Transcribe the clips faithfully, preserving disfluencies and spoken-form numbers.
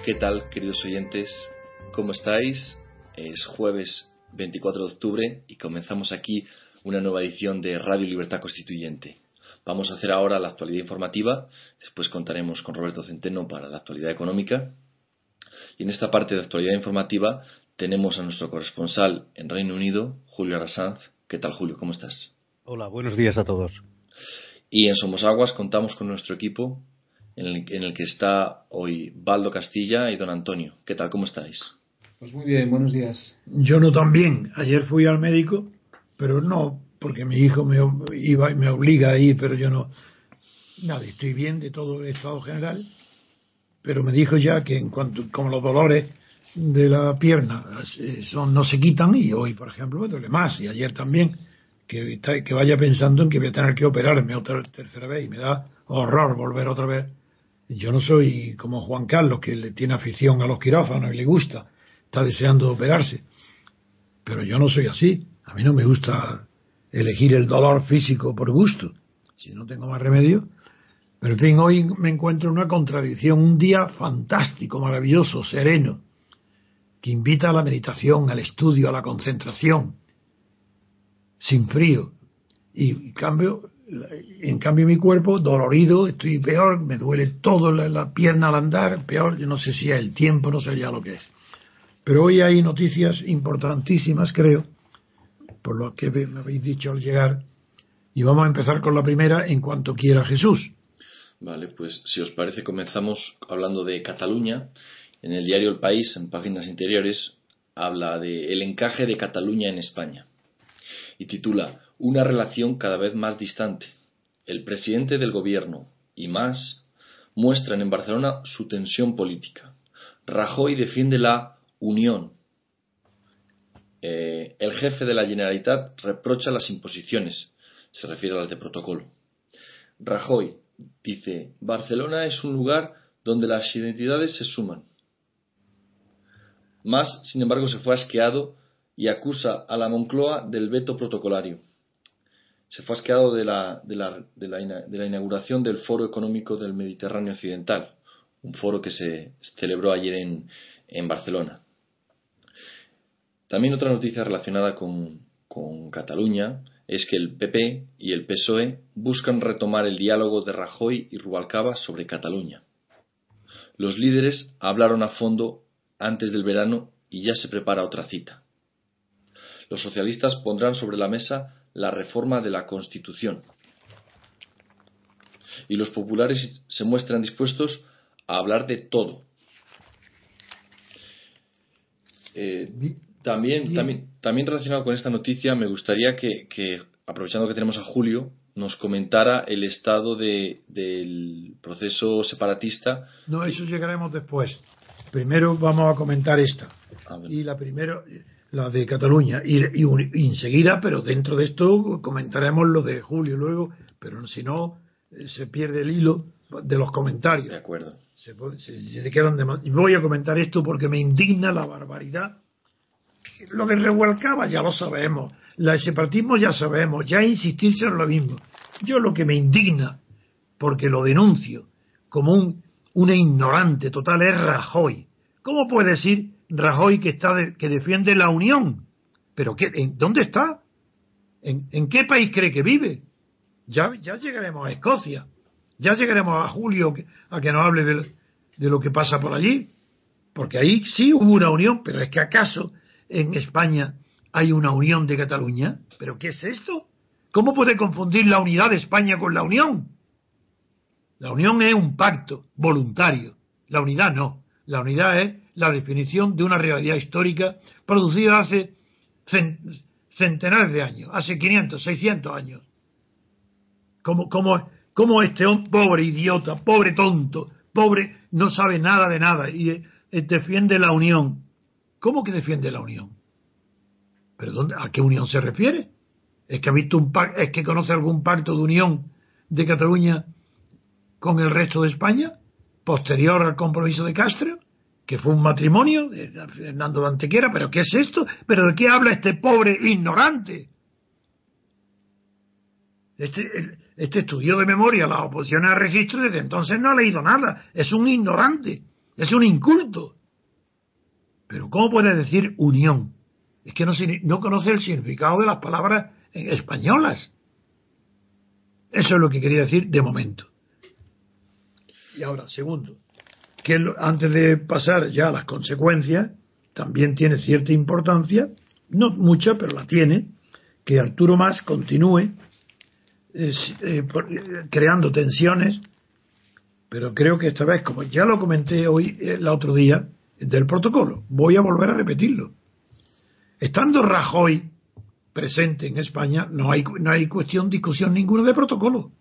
¿Qué tal, queridos oyentes? ¿Cómo estáis? Es jueves veinticuatro de octubre y comenzamos aquí una nueva edición de Radio Libertad Constituyente. Vamos a hacer ahora la actualidad informativa, después contaremos con Roberto Centeno para la actualidad económica. Y en esta parte de actualidad informativa tenemos a nuestro corresponsal en Reino Unido, Julio Arrasanz. ¿Qué tal, Julio? ¿Cómo estás? Hola, buenos días a todos. Y en Somosaguas contamos con nuestro equipo, en el, en el que está hoy Baldo Castilla y don Antonio. ¿Qué tal? ¿Cómo estáis? Pues muy bien, buenos días. Yo no tan bien. Ayer fui al médico, pero no porque mi hijo me iba y me obliga a ir, pero yo no. Nada, estoy bien de todo el estado general, pero me dijo ya que en cuanto como los dolores de la pierna son no se quitan, y hoy, por ejemplo, me duele más, y ayer también, que, que vaya pensando en que voy a tener que operarme otra tercera vez, y me da horror volver otra vez. Yo no soy como Juan Carlos, que le tiene afición a los quirófanos y le gusta, está deseando operarse, pero yo no soy así. A mí no me gusta elegir el dolor físico por gusto, si no tengo más remedio. Pero en fin, hoy me encuentro en una contradicción, un día fantástico, maravilloso, sereno, que invita a la meditación, al estudio, a la concentración, sin frío. Y en cambio, en cambio mi cuerpo dolorido, estoy peor, me duele todo la, la pierna al andar, peor, yo no sé si es el tiempo, no sé ya lo que es. Pero hoy hay noticias importantísimas, creo, por lo que me habéis dicho al llegar, y vamos a empezar con la primera, en cuanto quiera Jesús. Vale, pues si os parece comenzamos hablando de Cataluña. En el diario El País, en páginas interiores, habla de el encaje de Cataluña en España y titula Una relación cada vez más distante. El presidente del gobierno y más muestran en Barcelona su tensión política. Rajoy defiende la unión. Eh, el jefe de la Generalitat reprocha las imposiciones, se refiere a las de protocolo. Rajoy dice, Barcelona es un lugar donde las identidades se suman. Mas, sin embargo, se fue asqueado y acusa a la Moncloa del veto protocolario. Se fue asqueado de la, de la, de la, de la inauguración del Foro Económico del Mediterráneo Occidental, un foro que se celebró ayer en, en Barcelona. También otra noticia relacionada con, con Cataluña es que el P P y el P S O E buscan retomar el diálogo de Rajoy y Rubalcaba sobre Cataluña. Los líderes hablaron a fondo antes del verano y ya se prepara otra cita. Los socialistas pondrán sobre la mesa la reforma de la Constitución. Y los populares se muestran dispuestos a hablar de todo. Eh, también, también, también relacionado con esta noticia, me gustaría que, que, aprovechando que tenemos a Julio, nos comentara el estado de, del proceso separatista. No, eso llegaremos después. Primero vamos a comentar esta. A ver. Y la primero, la de Cataluña. Y, y, y enseguida, pero dentro de esto comentaremos lo de Julio luego, pero si no, se pierde el hilo de los comentarios. De acuerdo. Se, se, se quedan de más. Voy a comentar esto porque me indigna la barbaridad. Lo de Rubalcaba ya lo sabemos, el separatismo ya sabemos, ya insistirse en lo mismo. Yo lo que me indigna, porque lo denuncio como un, una ignorante total, es Rajoy. ¿Cómo puede decir Rajoy que está de, que defiende la unión? ¿Pero qué, en, dónde está? ¿En, ¿En qué país cree que vive? Ya, ya llegaremos a Escocia, ya llegaremos a Julio a que nos hable de, de lo que pasa por allí, porque ahí sí hubo una unión, pero es que acaso en España hay una unión de Cataluña. ¿Pero qué es esto? ¿Cómo puede confundir la unidad de España con la unión? La unión es un pacto voluntario, la unidad no. La unidad es la definición de una realidad histórica producida hace centenares de años, hace quinientos, seiscientos años. ¿Cómo, cómo, cómo este hombre, pobre idiota, pobre tonto, pobre, no sabe nada de nada y eh, defiende la unión? ¿Cómo que defiende la unión? ¿Pero dónde, a qué unión se refiere? ¿Es que ha visto un pacto, es que conoce algún pacto de unión de Cataluña con el resto de España posterior al compromiso de Castro, que fue un matrimonio de Fernando de Antequera? ¿Pero qué es esto? ¿Pero de qué habla este pobre ignorante? Este, este estudió de memoria las oposiciones al registro y desde entonces no ha leído nada. Es un ignorante. Es un inculto. Pero ¿cómo puede decir unión? Es que no, no conoce el significado de las palabras españolas. Eso es lo que quería decir de momento. Y ahora, segundo, que antes de pasar ya a las consecuencias, también tiene cierta importancia, no mucha, pero la tiene, que Arturo Mas continúe eh, eh, por, eh, creando tensiones, pero creo que esta vez, como ya lo comenté hoy, el otro día, del protocolo, voy a volver a repetirlo. Estando Rajoy presente en España, no hay, no hay cuestión, discusión ninguna de protocolo.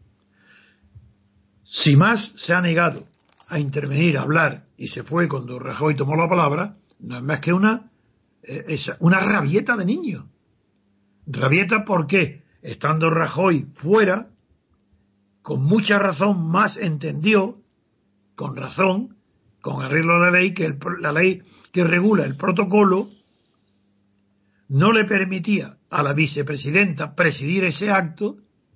Si Mas se ha negado a intervenir, a hablar, y se fue cuando Rajoy tomó la palabra, no es más que una, eh, esa, una rabieta de niño. Rabieta porque, estando Rajoy fuera, con mucha razón Mas entendió, con razón, con arreglo a la ley, que el, la ley que regula el protocolo no le permitía a la vicepresidenta presidir ese acto,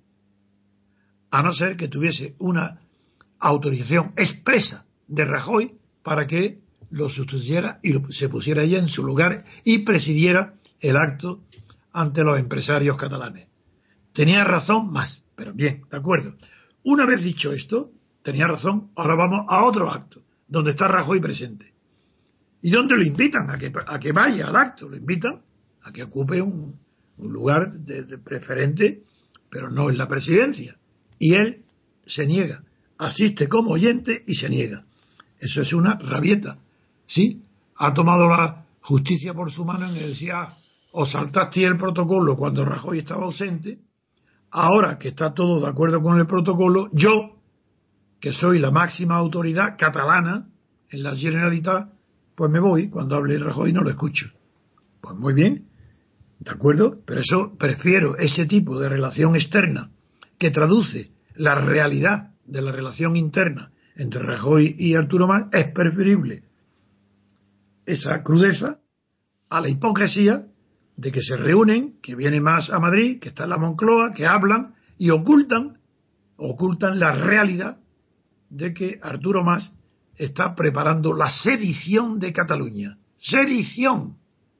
a no ser que tuviese una autorización expresa de Rajoy para que lo sustituyera y lo, se pusiera ella en su lugar y presidiera el acto ante los empresarios catalanes. Tenía razón Mas, pero bien, de acuerdo. Una vez dicho esto, tenía razón, ahora vamos a otro acto, donde está Rajoy presente. ¿Y dónde lo invitan? A que, a que vaya al acto, lo invitan a que ocupe un, un lugar de, de preferente, pero no en la presidencia. Y él se niega, asiste como oyente y se niega. Eso es una rabieta. ¿Sí? Ha tomado la justicia por su mano en el decir, ah, os saltaste el protocolo cuando Rajoy estaba ausente, ahora que está todo de acuerdo con el protocolo, yo, que soy la máxima autoridad catalana en la Generalitat, pues me voy, cuando hable Rajoy no lo escucho. Pues muy bien, ¿de acuerdo? Pero eso, prefiero ese tipo de relación externa que traduce la realidad de la relación interna entre Rajoy y Arturo Mas, es preferible esa crudeza a la hipocresía de que se reúnen, que viene Mas a Madrid, que está en la Moncloa, que hablan y ocultan, ocultan la realidad de que Arturo Mas está preparando la sedición de Cataluña. ¡Sedición!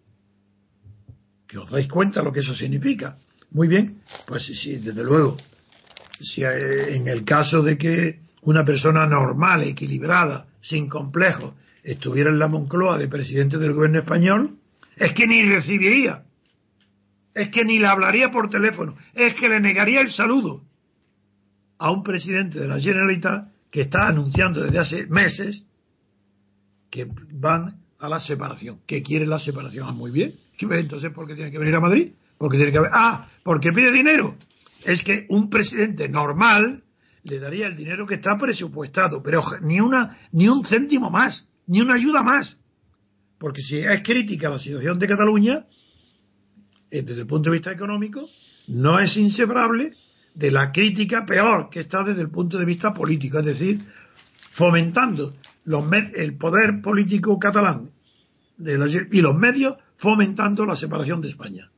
¿Que os dais cuenta lo que eso significa? Muy bien, pues sí, desde luego. Si en el caso de que una persona normal, equilibrada, sin complejos, estuviera en la Moncloa de presidente del gobierno español, es que ni recibiría, es que ni le hablaría por teléfono, es que le negaría el saludo a un presidente de la Generalitat que está anunciando desde hace meses que van a la separación, que quiere la separación. Ah, muy bien. Entonces, ¿por qué tiene que venir a Madrid? Porque tiene que haber, ah, porque pide dinero. Es que un presidente normal le daría el dinero que está presupuestado, pero ni una ni un céntimo más, ni una ayuda más. Porque si es crítica la situación de Cataluña, desde el punto de vista económico, no es inseparable de la crítica peor, que está desde el punto de vista político, es decir, fomentando los el poder político catalán de la, y los medios fomentando la separación de España.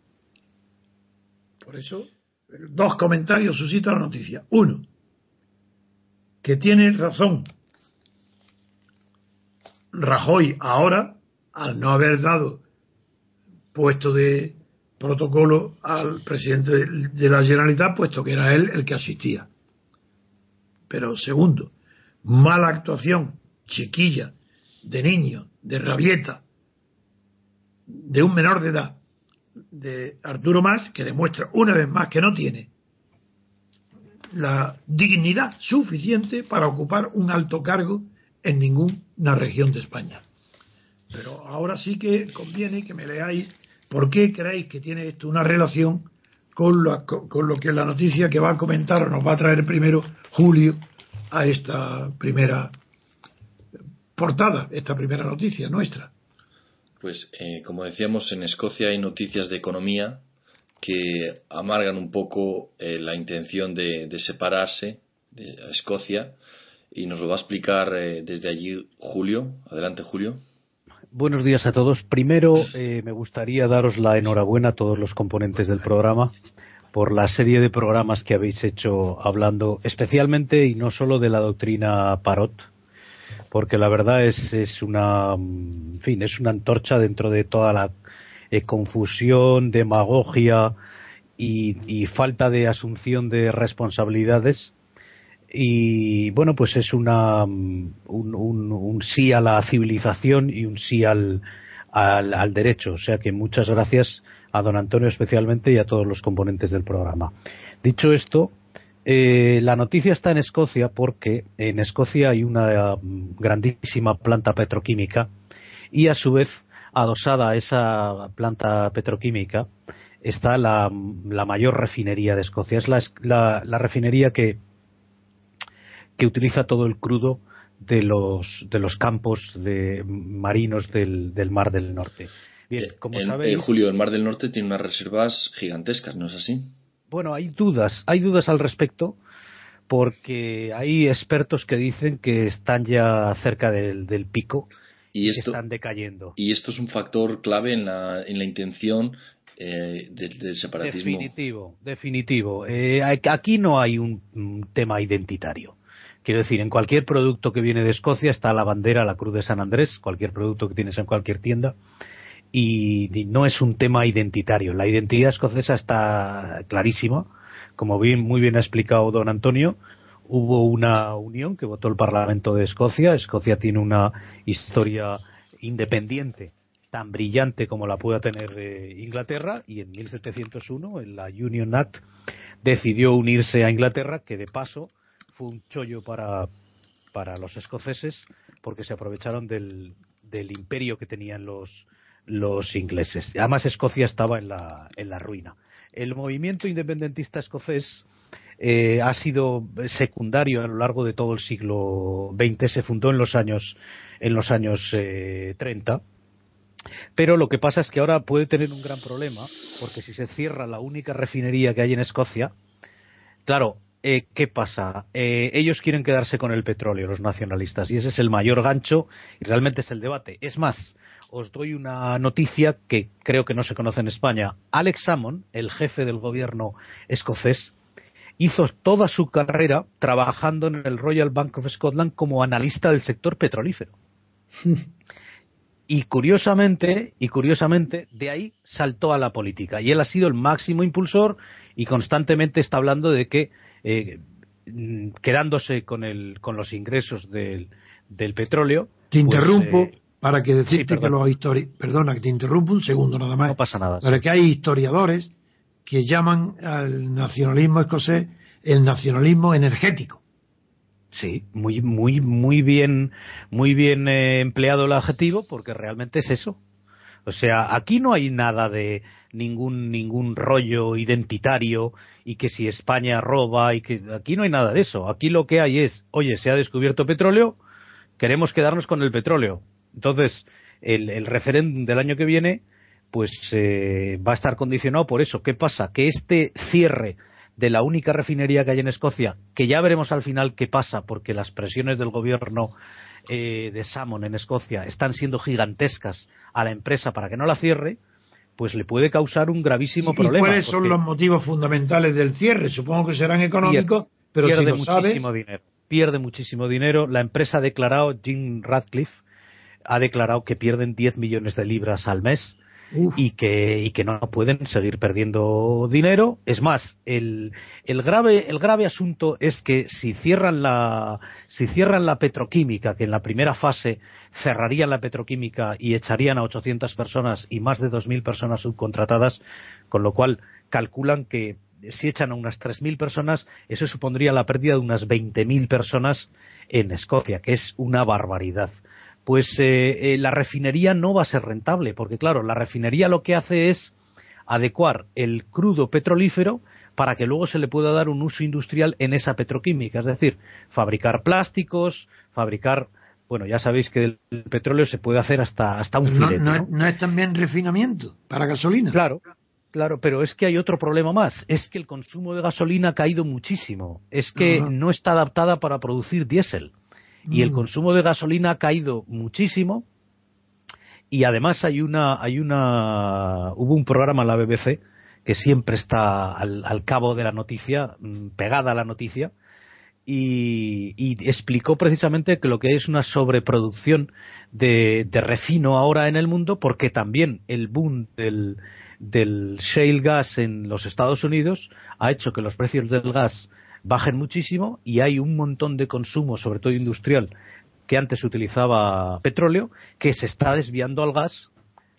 Por eso, dos comentarios suscita la noticia. Uno, que tiene razón Rajoy ahora, al no haber dado puesto de protocolo al presidente de la Generalitat, puesto que era él el que asistía. Pero segundo, mala actuación, chiquilla, de niño, de rabieta, de un menor de edad, de Arturo Mas, que demuestra una vez más que no tiene la dignidad suficiente para ocupar un alto cargo en ninguna región de España. Pero ahora sí que conviene que me leáis por qué creéis que tiene esto una relación con lo, con lo que la noticia que va a comentar o nos va a traer primero Julio a esta primera portada, esta primera noticia nuestra. Pues eh, como decíamos, en Escocia hay noticias de economía que amargan un poco eh, la intención de, de separarse de Escocia, y nos lo va a explicar eh, desde allí Julio. Adelante, Julio. Buenos días a todos. Primero eh, me gustaría daros la enhorabuena a todos los componentes del programa por la serie de programas que habéis hecho hablando especialmente y no solo de la doctrina Parot, porque la verdad es, es una, en fin, es una antorcha dentro de toda la eh, confusión, demagogia y, y falta de asunción de responsabilidades. Y bueno, pues es una un, un, un sí a la civilización y un sí al, al, al derecho. O sea que muchas gracias a don Antonio especialmente y a todos los componentes del programa. Dicho esto, eh, la noticia está en Escocia porque en Escocia hay una grandísima planta petroquímica y a su vez adosada a esa planta petroquímica está la, la mayor refinería de Escocia. Es la, la, la refinería que que utiliza todo el crudo de los de los campos de marinos del, del Mar del Norte. Bien, como en, sabéis, eh, Julio, el Mar del Norte tiene unas reservas gigantescas, ¿no es así? Bueno, hay dudas, hay dudas al respecto, porque hay expertos que dicen que están ya cerca del, del pico y, y esto, que están decayendo. Y esto es un factor clave en la, en la intención eh, del, del separatismo. Definitivo, definitivo. Eh, aquí no hay un, un tema identitario. Quiero decir, en cualquier producto que viene de Escocia está la bandera, la Cruz de San Andrés, cualquier producto que tienes en cualquier tienda, y, y no es un tema identitario. La identidad escocesa está clarísima, como bien, muy bien ha explicado don Antonio. Hubo una unión que votó el Parlamento de Escocia. Escocia tiene una historia independiente tan brillante como la pueda tener eh, Inglaterra, y en mil setecientos uno, en la Union Act, decidió unirse a Inglaterra, que de paso fue un chollo para, para los escoceses, porque se aprovecharon del, del imperio que tenían los, los ingleses. Además, Escocia estaba en la, en la ruina. El movimiento independentista escocés eh, ha sido secundario a lo largo de todo el siglo veinte. Se fundó en los años, en los años eh, treinta. Pero lo que pasa es que ahora puede tener un gran problema, porque si se cierra la única refinería que hay en Escocia, claro, Eh, ¿qué pasa? Eh, ellos quieren quedarse con el petróleo, los nacionalistas, y ese es el mayor gancho y realmente es el debate. Es más, os doy una noticia que creo que no se conoce en España. Alex Salmond, el jefe del gobierno escocés, hizo toda su carrera trabajando en el Royal Bank of Scotland como analista del sector petrolífero. Y curiosamente, y curiosamente, de ahí saltó a la política. Y él ha sido el máximo impulsor y constantemente está hablando de que Eh, quedándose con el con los ingresos del, del petróleo. Te interrumpo pues, eh, para que decirte sí, que los histori- perdona que te interrumpo un segundo nada más. No pasa nada. Pero sí. que hay historiadores que llaman al nacionalismo escocés el nacionalismo energético. Sí, muy muy muy bien muy bien eh, empleado el adjetivo, porque realmente es eso. O sea, aquí no hay nada de ningún ningún rollo identitario y que si España roba y que aquí no hay nada de eso. Aquí lo que hay es, oye, se ha descubierto petróleo, queremos quedarnos con el petróleo. Entonces, el, el referéndum del año que viene, pues eh, va a estar condicionado por eso. ¿Qué pasa? Que este cierre de la única refinería que hay en Escocia, que ya veremos al final qué pasa, porque las presiones del gobierno eh, de Salmond en Escocia están siendo gigantescas a la empresa para que no la cierre, pues le puede causar un gravísimo ¿Y, problema. ¿Y cuáles son los motivos fundamentales del cierre? Supongo que serán económicos, pierde, pero pierde si lo muchísimo sabes... dinero. Pierde muchísimo dinero. La empresa ha declarado, Jim Ratcliffe, ha declarado que pierden diez millones de libras al mes. Uf. y que y que no pueden seguir perdiendo dinero. Es más, el el grave el grave asunto es que si cierran la si cierran la petroquímica, que en la primera fase cerrarían la petroquímica y echarían a ochocientas personas y más de dos mil personas subcontratadas, con lo cual calculan que si echan a unas tres mil personas, eso supondría la pérdida de unas veinte mil personas en Escocia, que es una barbaridad. Pues eh, eh, la refinería no va a ser rentable, porque claro, la refinería lo que hace es adecuar el crudo petrolífero para que luego se le pueda dar un uso industrial en esa petroquímica, es decir, fabricar plásticos, fabricar, bueno, ya sabéis que el petróleo se puede hacer hasta hasta un no, filete, no, ¿no? ¿no es también refinamiento para gasolina? Claro, claro, pero es que hay otro problema más, es que el consumo de gasolina ha caído muchísimo, es que uh-huh. no está adaptada para producir diésel. Y el consumo de gasolina ha caído muchísimo, y además hay una hay una hubo un programa en la B B C que siempre está al, al cabo de la noticia, pegada a la noticia, y, y explicó precisamente que lo que es una sobreproducción de, de refino ahora en el mundo, porque también el boom del, del shale gas en los Estados Unidos ha hecho que los precios del gas bajen muchísimo y hay un montón de consumo, sobre todo industrial, que antes utilizaba petróleo, que se está desviando al gas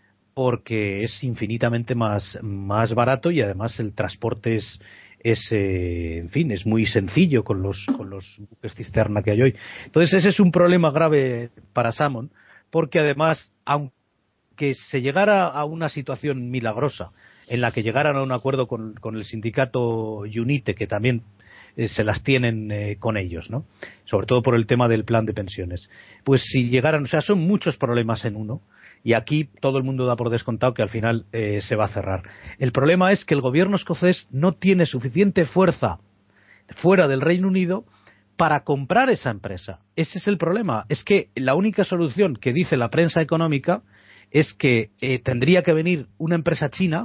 porque es infinitamente más, más barato y además el transporte es es eh, en fin, es muy sencillo con los con los buques cisterna que hay hoy. Entonces ese es un problema grave para Salmon, porque además, aunque se llegara a una situación milagrosa en la que llegaran a un acuerdo con, con el sindicato UNITE, que también eh, se las tienen eh, con ellos, ¿no? Sobre todo por el tema del plan de pensiones. Pues si llegaran, o sea, son muchos problemas en uno. Y aquí todo el mundo da por descontado que al final eh, se va a cerrar. El problema es que el gobierno escocés no tiene suficiente fuerza fuera del Reino Unido para comprar esa empresa. Ese es el problema. Es que la única solución que dice la prensa económica es que eh, tendría que venir una empresa china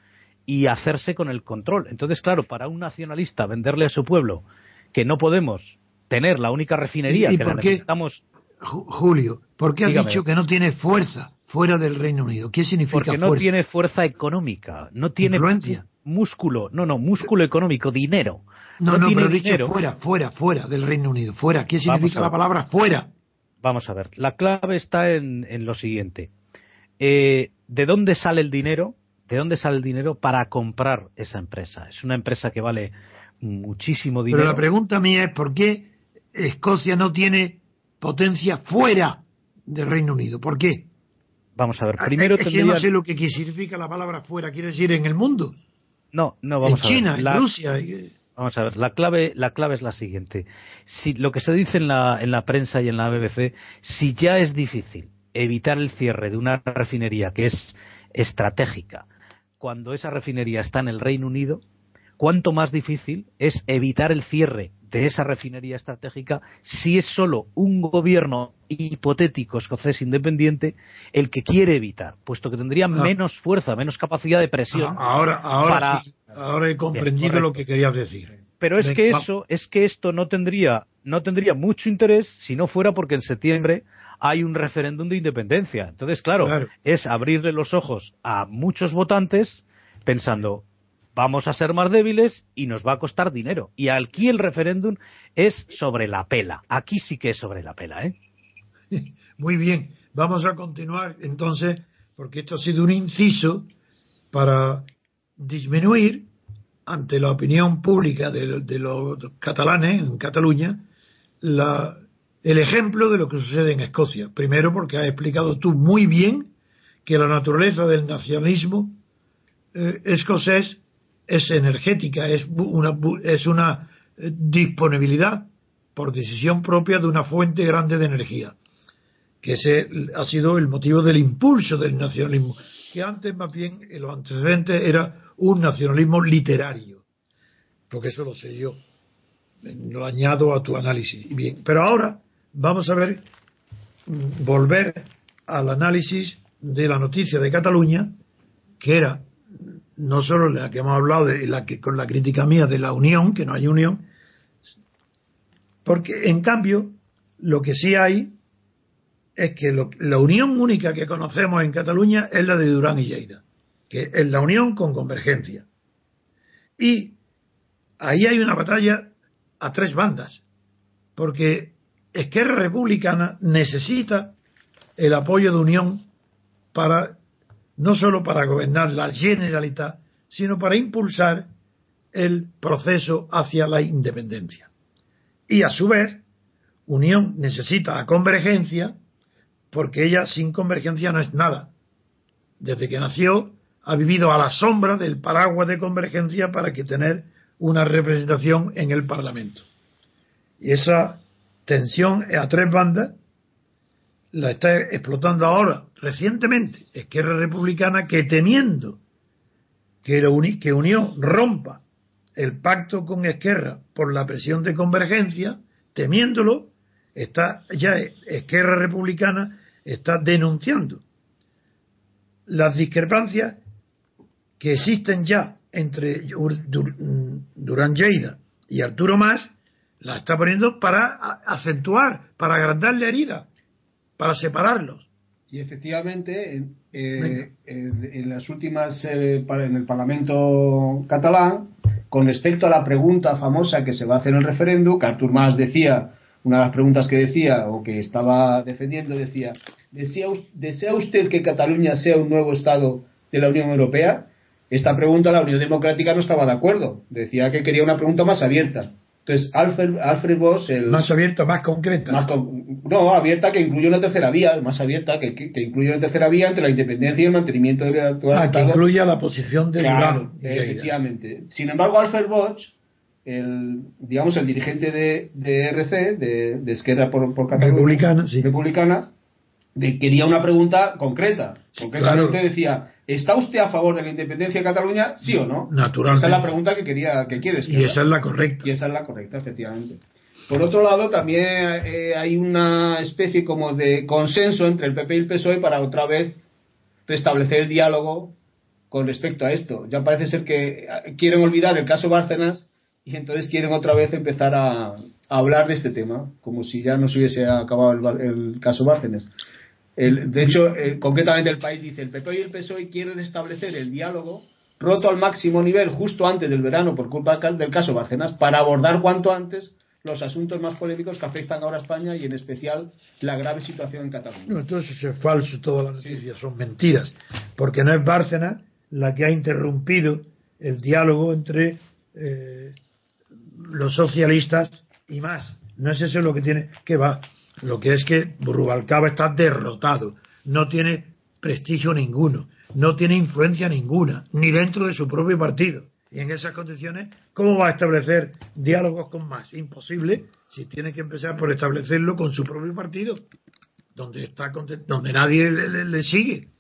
y hacerse con el control. Entonces, claro, para un nacionalista venderle a su pueblo que no podemos tener la única refinería ¿Y, y que por la qué, necesitamos... Julio, ¿por qué has Dígame. dicho que no tiene fuerza fuera del Reino Unido? ¿Qué significa Porque no fuerza? tiene fuerza económica, no tiene Influencia. músculo, no, no, músculo económico, dinero. No, no, no, tiene pero he dicho dinero. fuera, fuera, fuera del Reino Unido, fuera. ¿Qué significa la ver. palabra fuera? Vamos a ver, la clave está en, en lo siguiente. Eh, ¿De dónde sale el dinero? ¿De dónde sale el dinero para comprar esa empresa? Es una empresa que vale muchísimo dinero. Pero la pregunta mía es ¿por qué Escocia no tiene potencia fuera del Reino Unido? ¿Por qué? Vamos a ver, primero es que tendría... yo no sé lo que significa la palabra fuera, quiere decir en el mundo. No, no, vamos en a ver. China, La... en Rusia. Vamos a ver, la clave, la clave es la siguiente. Si lo que se dice en la, en la prensa y en la B B C, si ya es difícil evitar el cierre de una refinería que es estratégica, cuando esa refinería está en el Reino Unido, cuánto más difícil es evitar el cierre de esa refinería estratégica si es solo un gobierno hipotético escocés independiente el que quiere evitar, puesto que tendría no. menos fuerza, menos capacidad de presión. Ahora, ahora para... sí, ahora he comprendido Bien, lo que querías decir. Pero es Venga, que va. eso, es que esto no tendría, no tendría mucho interés si no fuera porque en septiembre hay un referéndum de independencia. Entonces, claro, Claro. es abrirle los ojos a muchos votantes pensando, vamos a ser más débiles y nos va a costar dinero. Y aquí el referéndum es sobre la pela. Aquí sí que es sobre la pela, ¿eh? Muy bien, vamos a continuar entonces, porque esto ha sido un inciso para disminuir ante la opinión pública de, de los catalanes en Cataluña la, el ejemplo de lo que sucede en Escocia. Primero porque has explicado tú muy bien que la naturaleza del nacionalismo eh, escocés es energética, es una, es una eh, disponibilidad por decisión propia de una fuente grande de energía, que ese ha sido el motivo del impulso del nacionalismo, que antes más bien en los antecedentes era un nacionalismo literario, porque eso lo sé yo, lo añado a tu análisis. Bien, pero ahora vamos a ver, volver al análisis de la noticia de Cataluña, que era no solo la que hemos hablado de la que con la crítica mía de la unión, que no hay unión, porque en cambio lo que sí hay es que lo, la unión única que conocemos en Cataluña es la de Durán y Lleida, que es la unión con Convergencia. Y ahí hay una batalla a tres bandas, porque Esquerra Republicana necesita el apoyo de Unión para no solo para gobernar la Generalitat, sino para impulsar el proceso hacia la independencia. Y a su vez, Unión necesita a Convergencia, porque ella sin Convergencia no es nada. Desde que nació ha vivido a la sombra del paraguas de Convergencia para que tener una representación en el Parlamento. Y esa tensión a tres bandas la está explotando ahora, recientemente, Esquerra Republicana, que temiendo que, uni, que Unión rompa el pacto con Esquerra por la presión de Convergencia, temiéndolo, está ya Esquerra Republicana está denunciando las discrepancias que existen ya entre Durán Lleida y Arturo Mas, La está poniendo para acentuar, para agrandar la herida, para separarlos. Y efectivamente, en, eh, en, en las últimas, eh, en el Parlamento catalán, con respecto a la pregunta famosa que se va a hacer en el referéndum, que Artur Mas decía, una de las preguntas que decía, o que estaba defendiendo, decía, ¿desea, ¿desea usted que Cataluña sea un nuevo Estado de la Unión Europea? Esta pregunta la Unión Democrática no estaba de acuerdo, decía que quería una pregunta más abierta. Entonces, Alfred, Alfred Bosch... El, más abierta, más concreta. Más con, no, abierta que incluye una tercera vía, más abierta que, que, que incluye una tercera vía entre la independencia y el mantenimiento del actual ah, Estado. Que incluya la posición de claro, Durán. Efectivamente. Sin embargo, Alfred Bosch, el, digamos, el dirigente de, de R C, de, de Esquerra por, por Cataluña, Republicana, sí. Republicana, de, quería una pregunta concreta. Sí, concretamente claro. Decía... ¿Está usted a favor de la independencia de Cataluña, sí o no? Naturalmente. Esa es la pregunta que quería, que quieres. Y esa es la correcta. Y esa es la correcta, efectivamente. Por otro lado, también eh, hay una especie como de consenso entre el P P y el P S O E para otra vez restablecer el diálogo con respecto a esto. Ya parece ser que quieren olvidar el caso Bárcenas y entonces quieren otra vez empezar a, a hablar de este tema, como si ya no se hubiese acabado el, el caso Bárcenas. El, de hecho, eh, concretamente el país dice, el P P y el P S O E quieren establecer el diálogo roto al máximo nivel justo antes del verano por culpa del caso Bárcenas para abordar cuanto antes los asuntos más polémicos que afectan ahora a España y en especial la grave situación en Cataluña. No, entonces eso es falso, todas las noticias sí. Son mentiras, porque no es Bárcenas la que ha interrumpido el diálogo entre eh, los socialistas y más. No es eso lo que tiene que va. Lo que es que Rubalcaba está derrotado, no tiene prestigio ninguno, no tiene influencia ninguna, ni dentro de su propio partido. Y en esas condiciones, ¿cómo va a establecer diálogos con Mas? Imposible, si tiene que empezar por establecerlo con su propio partido, donde está donde nadie le, le, le sigue,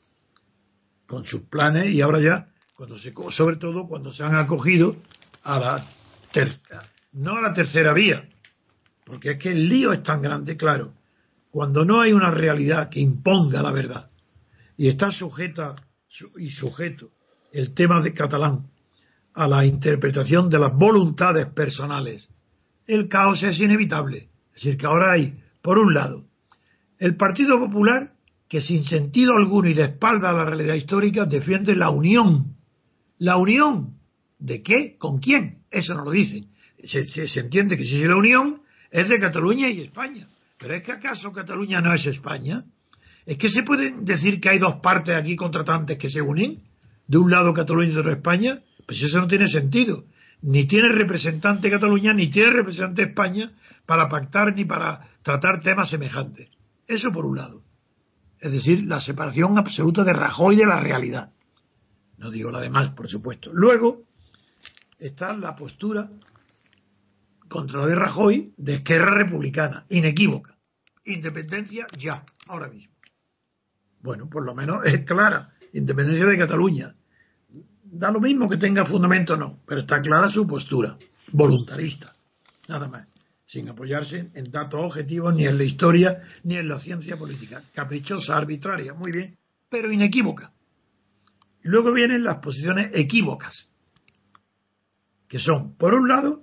con sus planes, y ahora ya, cuando se, sobre todo cuando se han acogido a la tercera, no a la tercera vía, porque es que el lío es tan grande, claro, cuando no hay una realidad que imponga la verdad y está sujeta y sujeto el tema de catalán a la interpretación de las voluntades personales, el caos es inevitable. Es decir, que ahora hay, por un lado, el Partido Popular, que sin sentido alguno y de espalda a la realidad histórica defiende la unión. ¿La unión de qué? ¿Con quién? Eso no lo dicen. Se, se, se entiende que si es la unión es de Cataluña y España. Pero ¿es que acaso Cataluña no es España? ¿Es que se puede decir que hay dos partes aquí contratantes que se unen? De un lado Cataluña y de otro España. Pues eso no tiene sentido. Ni tiene representante Cataluña, ni tiene representante España para pactar ni para tratar temas semejantes. Eso por un lado. Es decir, la separación absoluta de Rajoy de la realidad. No digo la demás, por supuesto. Luego está la postura contra la de Rajoy de Esquerra Republicana, inequívoca. Independencia ya, ahora mismo. Bueno, por lo menos es clara. Independencia de Cataluña. Da lo mismo que tenga fundamento o no, pero está clara su postura, voluntarista, nada más, sin apoyarse en datos objetivos, ni en la historia, ni en la ciencia política. Caprichosa, arbitraria, muy bien, pero inequívoca. Y luego vienen las posiciones equívocas, que son, por un lado,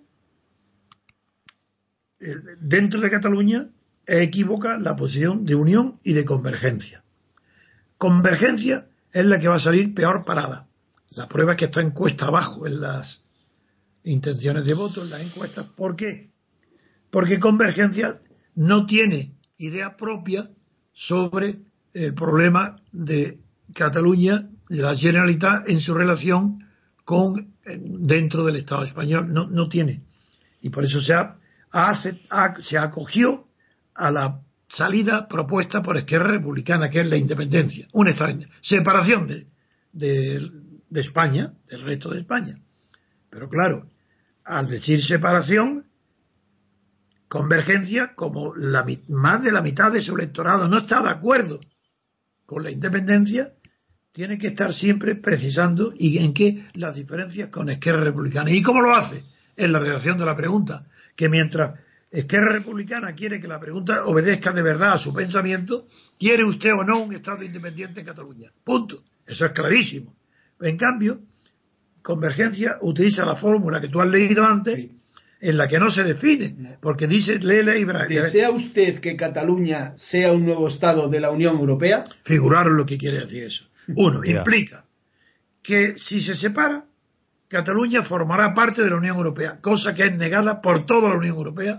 dentro de Cataluña es equívoca la posición de unión y de convergencia. Convergencia es la que va a salir peor parada. La prueba es que está encuesta abajo en las intenciones de voto, en las encuestas. ¿Por qué? Porque Convergencia no tiene idea propia sobre el problema de Cataluña, de la Generalitat, en su relación con dentro del Estado español. No, no tiene. Y por eso se, ha, ha, se acogió a la salida propuesta por Esquerra Republicana, que es la independencia. Una extraña separación de, de, de España, del resto de España. Pero claro, al decir separación, Convergencia, como la, más de la mitad de su electorado no está de acuerdo con la independencia, tiene que estar siempre precisando y en qué las diferencias con Esquerra Republicana. ¿Y cómo lo hace? En la redacción de la pregunta, que mientras Esquerra Republicana quiere que la pregunta obedezca de verdad a su pensamiento, ¿quiere usted o no un Estado independiente en Cataluña? Punto. Eso es clarísimo. En cambio, Convergencia utiliza la fórmula que tú has leído antes, sí, en la que no se define, porque dice, léela y ¿Desea usted que Cataluña sea un nuevo Estado de la Unión Europea? Figuraros lo que quiere decir eso. Uno, Ya. implica que si se separa, Cataluña formará parte de la Unión Europea, cosa que es negada por toda la Unión Europea,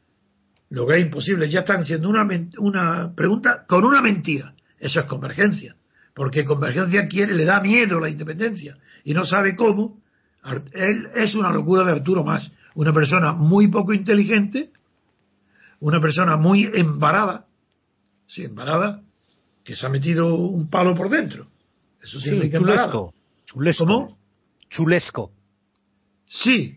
lo que es imposible. Ya están haciendo una, una pregunta con una mentira. Eso es Convergencia, porque Convergencia quiere, le da miedo la independencia y no sabe cómo. Él es una locura de Arturo Mas, una persona muy poco inteligente, una persona muy embarada, sí, embarada, que se ha metido un palo por dentro. Eso Sí, significa chulesco. Chulesco. ¿Cómo? Chulesco. Sí,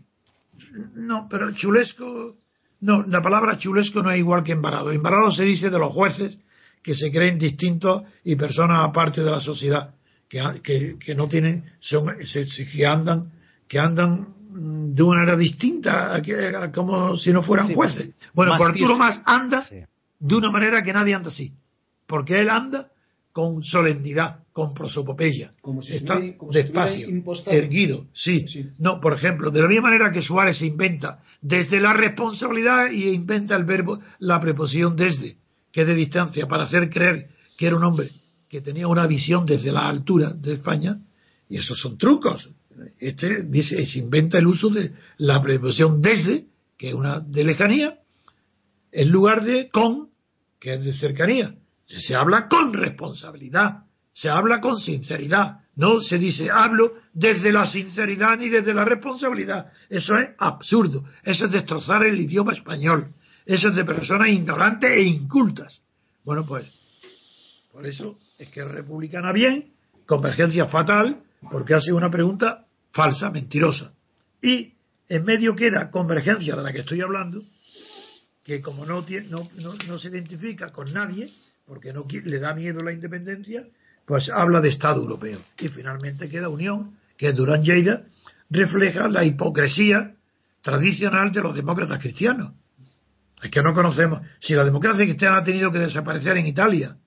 no, pero chulesco, no, la palabra chulesco no es igual que embarado. Embarado se dice de los jueces que se creen distintos y personas aparte de la sociedad, que, que, que no tienen, son, se, que andan, que andan de una manera distinta, a que, a como si no fueran Sí, jueces. Bueno, más por Arturo fiesta. Mas anda Sí. de una manera que nadie anda así, porque él anda con solemnidad, con prosopopeya, Como si está estuviera- como si despacio, estuviera impostado. erguido, sí. Sí. No, por ejemplo, de la misma manera que Suárez se inventa desde la responsabilidad y inventa el verbo, la preposición desde, que es de distancia, para hacer creer que era un hombre que tenía una visión desde la altura de España, y esos son trucos. Este dice, se inventa el uso de la preposición desde, que es una de lejanía, en lugar de con, que es de cercanía. Se habla con responsabilidad, se habla con sinceridad, no se dice hablo desde la sinceridad ni desde la responsabilidad. Eso es absurdo, eso es destrozar el idioma español, eso es de personas ignorantes e incultas. Bueno, pues, por eso es que es republicana bien, Convergencia fatal, porque hace una pregunta falsa, mentirosa. Y en medio queda Convergencia, de la que estoy hablando, que como no, tiene, no, no, no se identifica con nadie, porque no quiere, le da miedo la independencia, pues habla de Estado europeo. Y finalmente queda Unión, que Durán Lleida refleja la hipocresía tradicional de los demócratas cristianos. Es que no conocemos. Si la democracia cristiana ha tenido que desaparecer en Italia,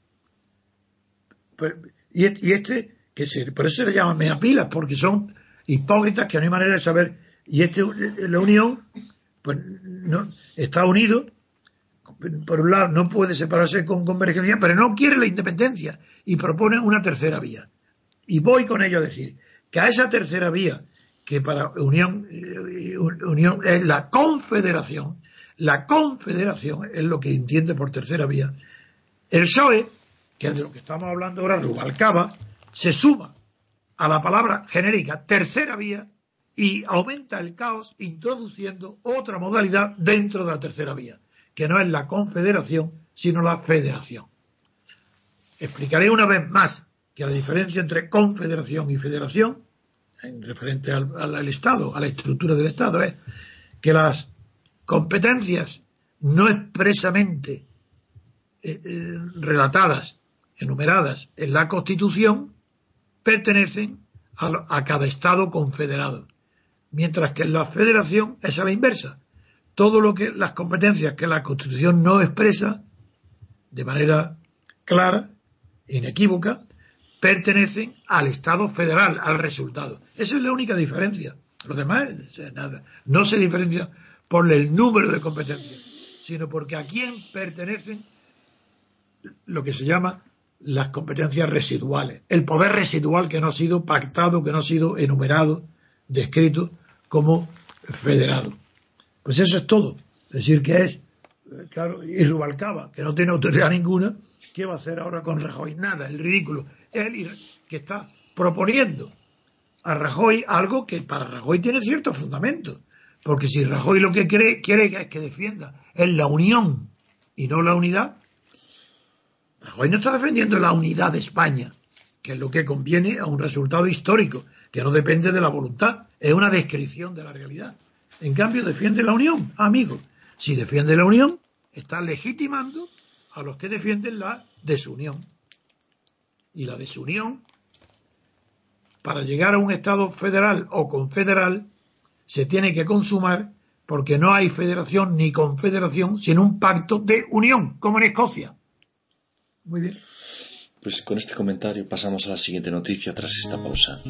pues, y, y este, que se, por eso se le llaman meapilas, porque son hipócritas que no hay manera de saber. Y este, la Unión, pues no, está unido. Por un lado no puede separarse con Convergencia, pero no quiere la independencia y propone una tercera vía. Y voy con ello a decir que a esa tercera vía, que para Unión, eh, Unión es la confederación, la confederación es lo que entiende por tercera vía, el P S O E, que es de lo que estamos hablando ahora, Rubalcaba, se suma a la palabra genérica tercera vía y aumenta el caos introduciendo otra modalidad dentro de la tercera vía, que no es la confederación, sino la federación. Explicaré una vez más que la diferencia entre confederación y federación, en referente al, al, al Estado, a la estructura del Estado, es que las competencias no expresamente eh, eh, relatadas, enumeradas en la Constitución, pertenecen a, a cada Estado confederado, mientras que en la federación es a la inversa. Todo lo que las competencias que la Constitución no expresa de manera clara, inequívoca, pertenecen al Estado federal, al resultado. Esa es la única diferencia. Lo demás, nada. No se diferencia por el número de competencias, sino porque a quién pertenecen lo que se llama las competencias residuales. El poder residual que no ha sido pactado, que no ha sido enumerado, descrito como federado. Pues eso es todo. Es decir, que es, claro, y Rubalcaba, que no tiene autoridad ninguna, ¿qué va a hacer ahora con Rajoy? Nada, el ridículo. Él que está proponiendo a Rajoy algo que para Rajoy tiene cierto fundamento. Porque si Rajoy lo que quiere, quiere es que defienda es la unión y no la unidad, Rajoy no está defendiendo la unidad de España, que es lo que conviene a un resultado histórico, que no depende de la voluntad, es una descripción de la realidad. En cambio, defiende la unión, amigo. Si defiende la unión, está legitimando a los que defienden la desunión. Y la desunión, para llegar a un Estado federal o confederal, se tiene que consumar porque no hay federación ni confederación, sino un pacto de unión, como en Escocia. Muy bien. Pues con este comentario pasamos a la siguiente noticia tras esta pausa.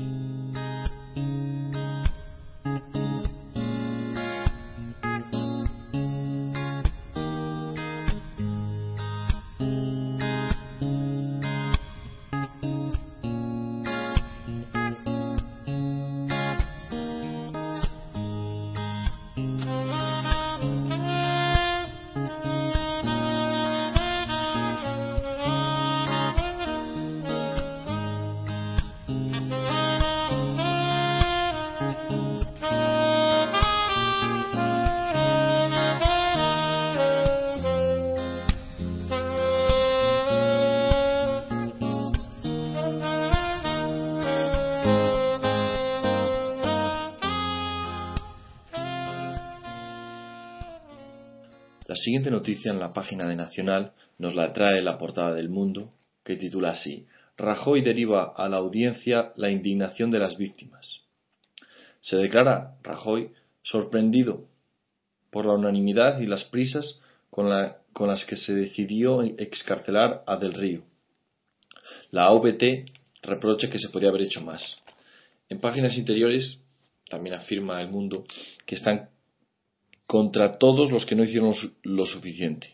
La siguiente noticia en la página de Nacional nos la trae la portada del Mundo, que titula así: Rajoy deriva a la audiencia la indignación de las víctimas. Se declara Rajoy sorprendido por la unanimidad y las prisas con, la, con las que se decidió excarcelar a Del Río. La A V T reprocha que se podía haber hecho más. En páginas interiores también afirma El Mundo que están contra todos los que no hicieron lo suficiente.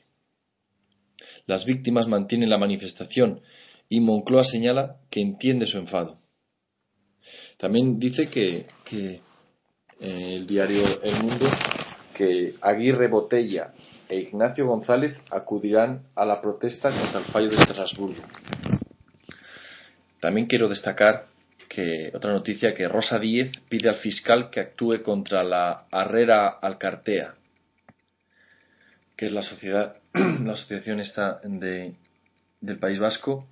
Las víctimas mantienen la manifestación y Moncloa señala que entiende su enfado. También dice que, que eh, el diario El Mundo que Aguirre Botella e Ignacio González acudirán a la protesta contra el fallo de Estrasburgo. También quiero destacar que otra noticia, que Rosa Díez pide al fiscal que actúe contra la Arrera Alcartea, que es la sociedad, la asociación esta de, del País Vasco.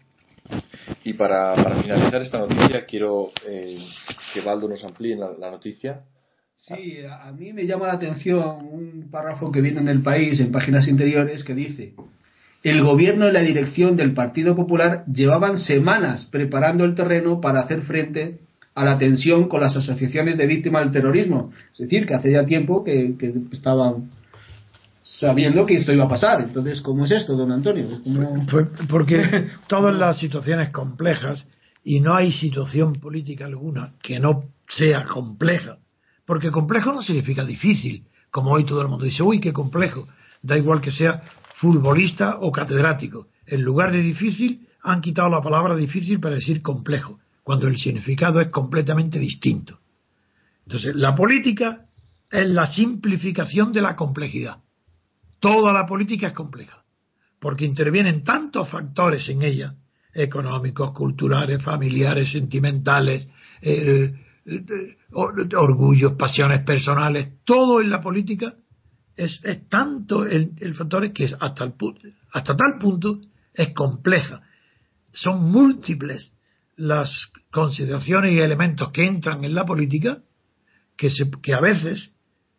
Y para, para finalizar esta noticia quiero eh, que Baldo nos amplíe la, la noticia. Sí, a, a mí me llama la atención un párrafo que viene en El País, en páginas interiores, que dice: el gobierno y la dirección del Partido Popular llevaban semanas preparando el terreno para hacer frente a la tensión con las asociaciones de víctimas del terrorismo. Es decir, que hace ya tiempo que, que estaban sabiendo que esto iba a pasar. Entonces, ¿cómo es esto, don Antonio? ¿Cómo... Porque todas las situaciones complejas, y no hay situación política alguna que no sea compleja, porque complejo no significa difícil, como hoy todo el mundo dice, uy, qué complejo, da igual que sea futbolista o catedrático. En lugar de difícil, han quitado la palabra difícil para decir complejo, cuando el significado es completamente distinto. Entonces, la política es la simplificación de la complejidad. Toda la política es compleja, porque intervienen tantos factores en ella, económicos, culturales, familiares, sentimentales, eh, eh, orgullos, pasiones personales, todo en la política es, es tanto el, el factor que es hasta, el, hasta tal punto es compleja. Son múltiples las consideraciones y elementos que entran en la política que, se, que a veces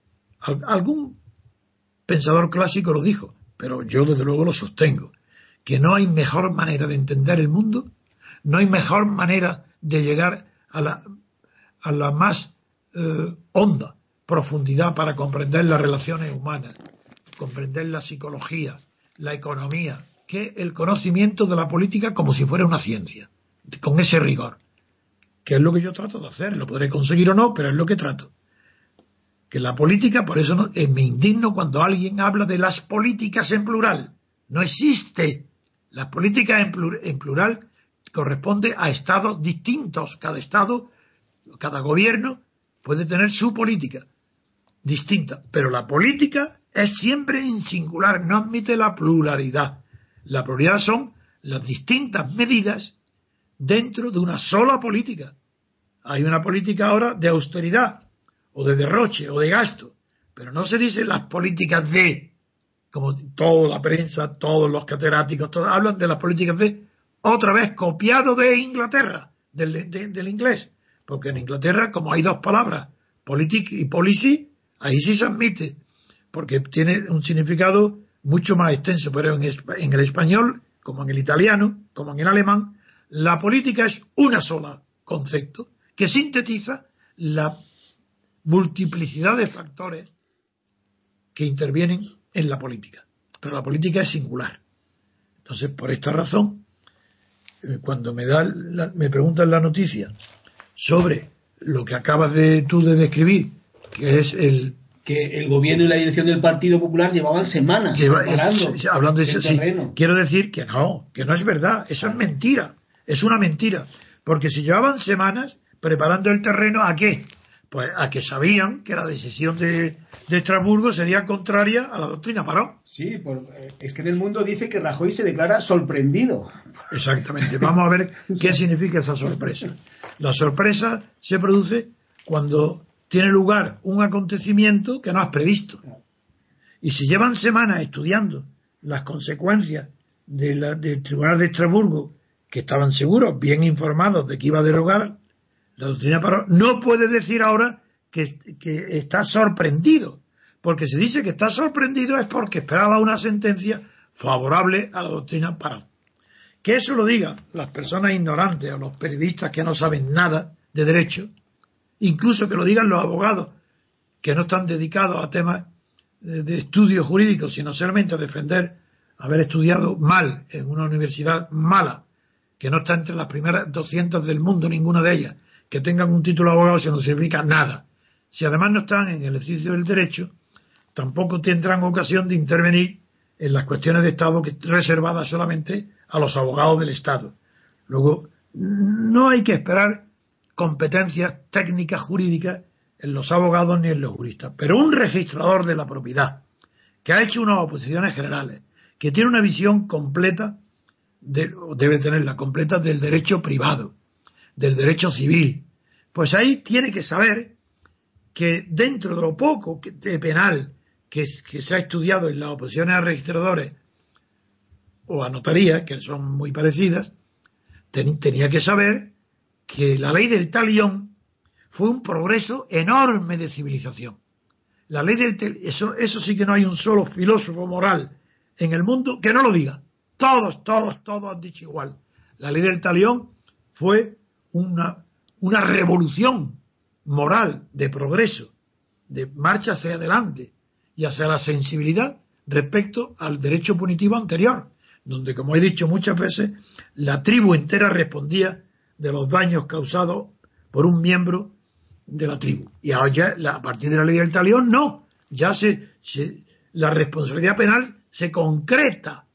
algún pensador clásico lo dijo, pero yo desde luego lo sostengo, que no hay mejor manera de entender el mundo, no hay mejor manera de llegar a la, a la más eh, honda profundidad para comprender las relaciones humanas, comprender la psicología, la economía, que el conocimiento de la política como si fuera una ciencia, con ese rigor, que es lo que yo trato de hacer. Lo podré conseguir o no, pero es lo que trato. Que la política, por eso no, eh, me indigno cuando alguien habla de las políticas en plural. No existe. Las políticas en, plur, en plural corresponde a estados distintos. Cada estado, cada gobierno puede tener su política distinta, pero la política es siempre en singular, no admite la pluralidad. La pluralidad son las distintas medidas dentro de una sola política. Hay una política ahora de austeridad, o de derroche, o de gasto, pero no se dice las políticas de, como toda la prensa, todos los catedráticos, todos hablan de las políticas de, otra vez copiado de Inglaterra, del, de, del inglés, porque en Inglaterra, como hay dos palabras, politic y policy, ahí sí se admite, porque tiene un significado mucho más extenso, pero en, en el español, como en el italiano, como en el alemán, la política es una sola concepto que sintetiza la multiplicidad de factores que intervienen en la política, pero la política es singular. Entonces, por esta razón, cuando me da la, me preguntan la noticia sobre lo que acabas de tú de describir, que es el que el gobierno y la dirección del Partido Popular llevaban semanas lleva, preparando es, hablando de el sí, terreno. Quiero decir que no, que no es verdad, eso es mentira, es una mentira, porque si llevaban semanas preparando el terreno, ¿a qué? Pues a que sabían que la decisión de, de Estrasburgo sería contraria a la doctrina Parot. Sí, por, es que en El Mundo dice que Rajoy se declara sorprendido. Exactamente. Vamos a ver qué significa esa sorpresa. La sorpresa se produce cuando tiene lugar un acontecimiento que no has previsto. Y si llevan semanas estudiando las consecuencias de la, del Tribunal de Estrasburgo, que estaban seguros, bien informados de que iba a derogar la doctrina Parot, no puede decir ahora que, que está sorprendido, porque se dice que está sorprendido es porque esperaba una sentencia favorable a la doctrina Parot. Que eso lo digan las personas ignorantes o los periodistas que no saben nada de derecho, incluso que lo digan los abogados que no están dedicados a temas de estudios jurídicos, sino solamente a defender haber estudiado mal en una universidad mala, que no está entre las primeras doscientas del mundo, ninguna de ellas, que tengan un título de abogado, eso no significa nada. Si además no están en el ejercicio del derecho, tampoco tendrán ocasión de intervenir en las cuestiones de Estado que reservadas solamente a los abogados del Estado. Luego, no hay que esperar competencias técnicas jurídicas en los abogados ni en los juristas, pero un registrador de la propiedad que ha hecho unas oposiciones generales, que tiene una visión completa, de, debe tenerla completa, del derecho privado, del derecho civil, pues ahí tiene que saber que dentro de lo poco de penal que, que se ha estudiado en las oposiciones a registradores o a notarías, que son muy parecidas, ten, tenía que saber que la ley del talión fue un progreso enorme de civilización. La ley del talión, eso, eso sí que no hay un solo filósofo moral en el mundo que no lo diga. Todos, todos, todos han dicho igual. La ley del talión fue una, una revolución moral, de progreso, de marcha hacia adelante y hacia la sensibilidad respecto al derecho punitivo anterior, donde, como he dicho muchas veces, la tribu entera respondía de los daños causados por un miembro de la tribu. Y ahora ya, a partir de la ley del talión, no, ya se, se la responsabilidad penal se concreta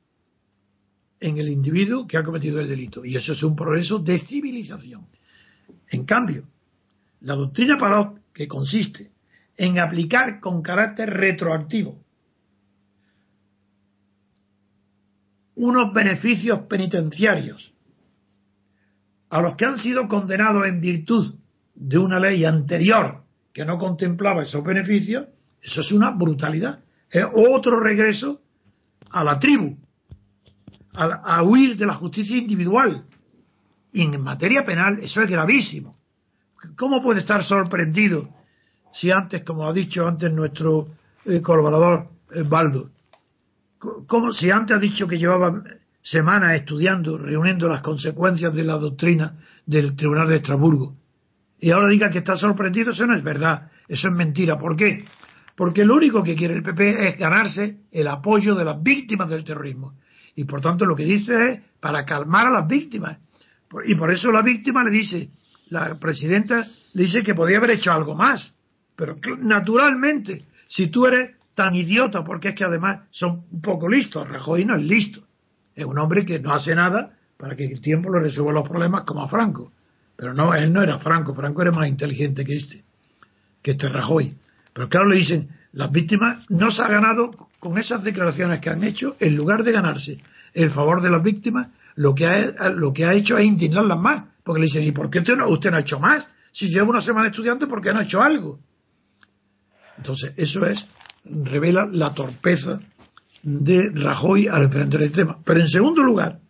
en el individuo que ha cometido el delito, y eso es un progreso de civilización. En cambio, la doctrina Parot, que consiste en aplicar con carácter retroactivo unos beneficios penitenciarios a los que han sido condenados en virtud de una ley anterior que no contemplaba esos beneficios, eso es una brutalidad. Es otro regreso a la tribu, a, a huir de la justicia individual. Y en materia penal eso es gravísimo. ¿Cómo puede estar sorprendido si antes, como ha dicho antes nuestro eh, colaborador eh, Baldo, como si antes ha dicho que llevaba semanas estudiando, reuniendo las consecuencias de la doctrina del Tribunal de Estrasburgo, y ahora diga que está sorprendido? Eso no es verdad, eso es mentira. ¿Por qué? Porque lo único que quiere el P P es ganarse el apoyo de las víctimas del terrorismo, y por tanto lo que dice es para calmar a las víctimas, y por eso la víctima le dice, la presidenta le dice que podía haber hecho algo más, pero naturalmente, si tú eres tan idiota, porque es que además son un poco listos, Rajoy no es listo, es un hombre que no hace nada para que el tiempo le resuelva los problemas como a Franco, pero no, él no era Franco, Franco era más inteligente que este, que este Rajoy. Pero claro, le dicen, las víctimas no se ha ganado con esas declaraciones que han hecho, en lugar de ganarse el favor de las víctimas, lo que ha, lo que ha hecho es indignarlas más, porque le dicen, ¿y por qué usted no, usted no ha hecho más? Si lleva una semana estudiante, ¿por qué no ha hecho algo? Entonces, eso es, revela la torpeza de Rajoy al enfrentar el tema. Pero en segundo lugar,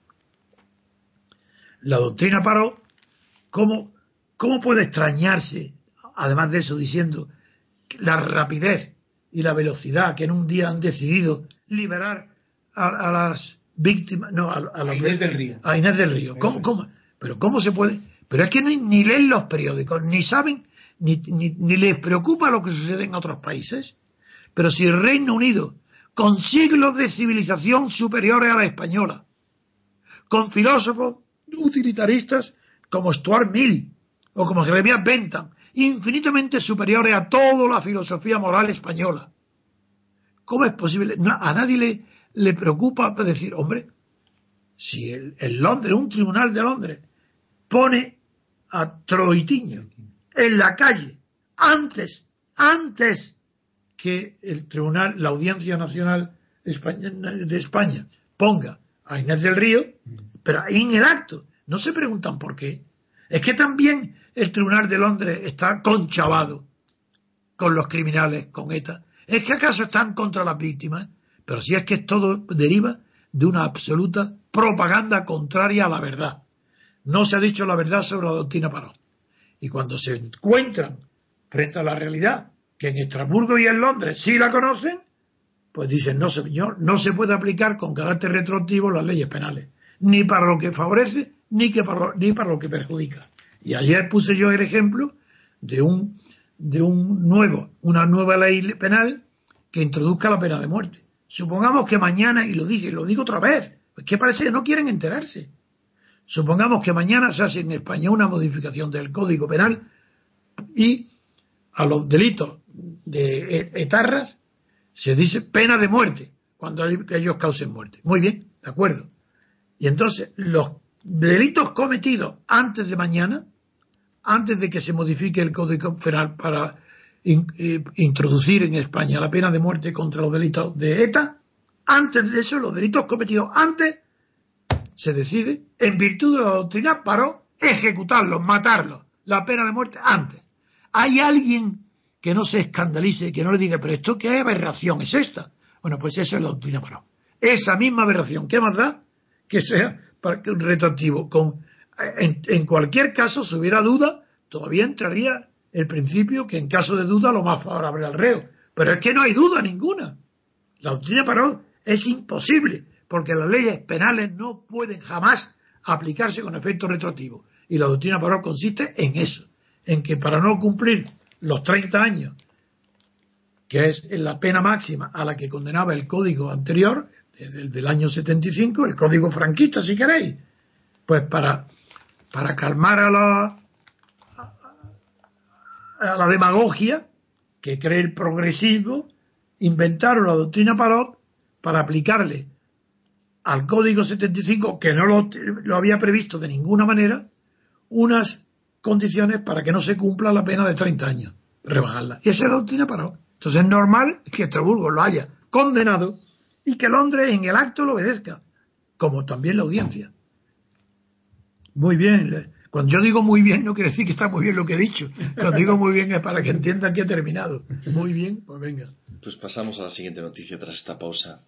la doctrina Parot, ¿cómo, cómo puede extrañarse, además de eso, diciendo la rapidez y la velocidad que en un día han decidido liberar a, a las víctimas, no, a, a, la, a Inés del Río. A Inés del Río. ¿Cómo, cómo? Pero ¿cómo se puede? Pero es que ni, ni leen los periódicos, ni saben, ni, ni, ni les preocupa lo que sucede en otros países. Pero si el Reino Unido, con siglos de civilización superiores a la española, con filósofos utilitaristas como Stuart Mill o como Jeremías Bentham, infinitamente superiores a toda la filosofía moral española, ¿cómo es posible? A nadie le, le preocupa decir, hombre, si el, el Londres, un tribunal de Londres, pone a Troitiño en la calle antes, antes que el tribunal, la Audiencia Nacional de España ponga a Inés del Río, pero en el acto no se preguntan por qué. Es que también el Tribunal de Londres está conchavado con los criminales, con ETA. ¿Es que acaso están contra las víctimas? Pero si es que todo deriva de una absoluta propaganda contraria a la verdad. No se ha dicho la verdad sobre la doctrina Parot. Y cuando se encuentran frente a la realidad que en Estrasburgo y en Londres sí la conocen, pues dicen, no señor, no se puede aplicar con carácter retroactivo las leyes penales, ni para lo que favorece, ni, que para lo, ni para lo que perjudica. Y ayer puse yo el ejemplo de un, de un nuevo, una nueva ley penal que introduzca la pena de muerte. Supongamos que mañana, y lo dije, y lo digo otra vez, es que parece que no quieren enterarse. Supongamos que mañana se hace en España una modificación del Código Penal y a los delitos de etarras se dice pena de muerte cuando ellos causen muerte. Muy bien, de acuerdo. Y entonces los delitos cometidos antes de mañana, antes de que se modifique el Código Penal para in, eh, introducir en España la pena de muerte contra los delitos de ETA, antes de eso, los delitos cometidos antes, se decide, en virtud de la doctrina, para ejecutarlos, matarlos, la pena de muerte antes. ¿Hay alguien que no se escandalice, que no le diga, pero esto qué aberración es esta? Bueno, pues esa es la doctrina Parot. Esa misma aberración, ¿qué más da? Que sea retroactivo. Con, en, en cualquier caso, si hubiera duda, todavía entraría el principio que en caso de duda lo más favorable al reo. Pero es que no hay duda ninguna. La doctrina Parot es imposible, porque las leyes penales no pueden jamás aplicarse con efecto retroactivo. Y la doctrina Parot consiste en eso, en que para no cumplir los treinta años, que es la pena máxima a la que condenaba el código anterior, del, del año setenta y cinco, el código franquista, si queréis, pues para, para calmar a la, a la demagogia que cree el progresismo, inventaron la doctrina Parot para aplicarle al código setenta y cinco, que no lo, lo había previsto de ninguna manera, unas condiciones para que no se cumpla la pena de treinta años, rebajarla. Y esa es la doctrina Parot. Entonces es normal que Estrasburgo lo haya condenado y que Londres en el acto lo obedezca, como también la audiencia. Muy bien. Cuando yo digo muy bien no quiere decir que está muy bien lo que he dicho. Cuando digo muy bien es para que entiendan que he terminado. Muy bien, pues venga. Pues pasamos a la siguiente noticia tras esta pausa.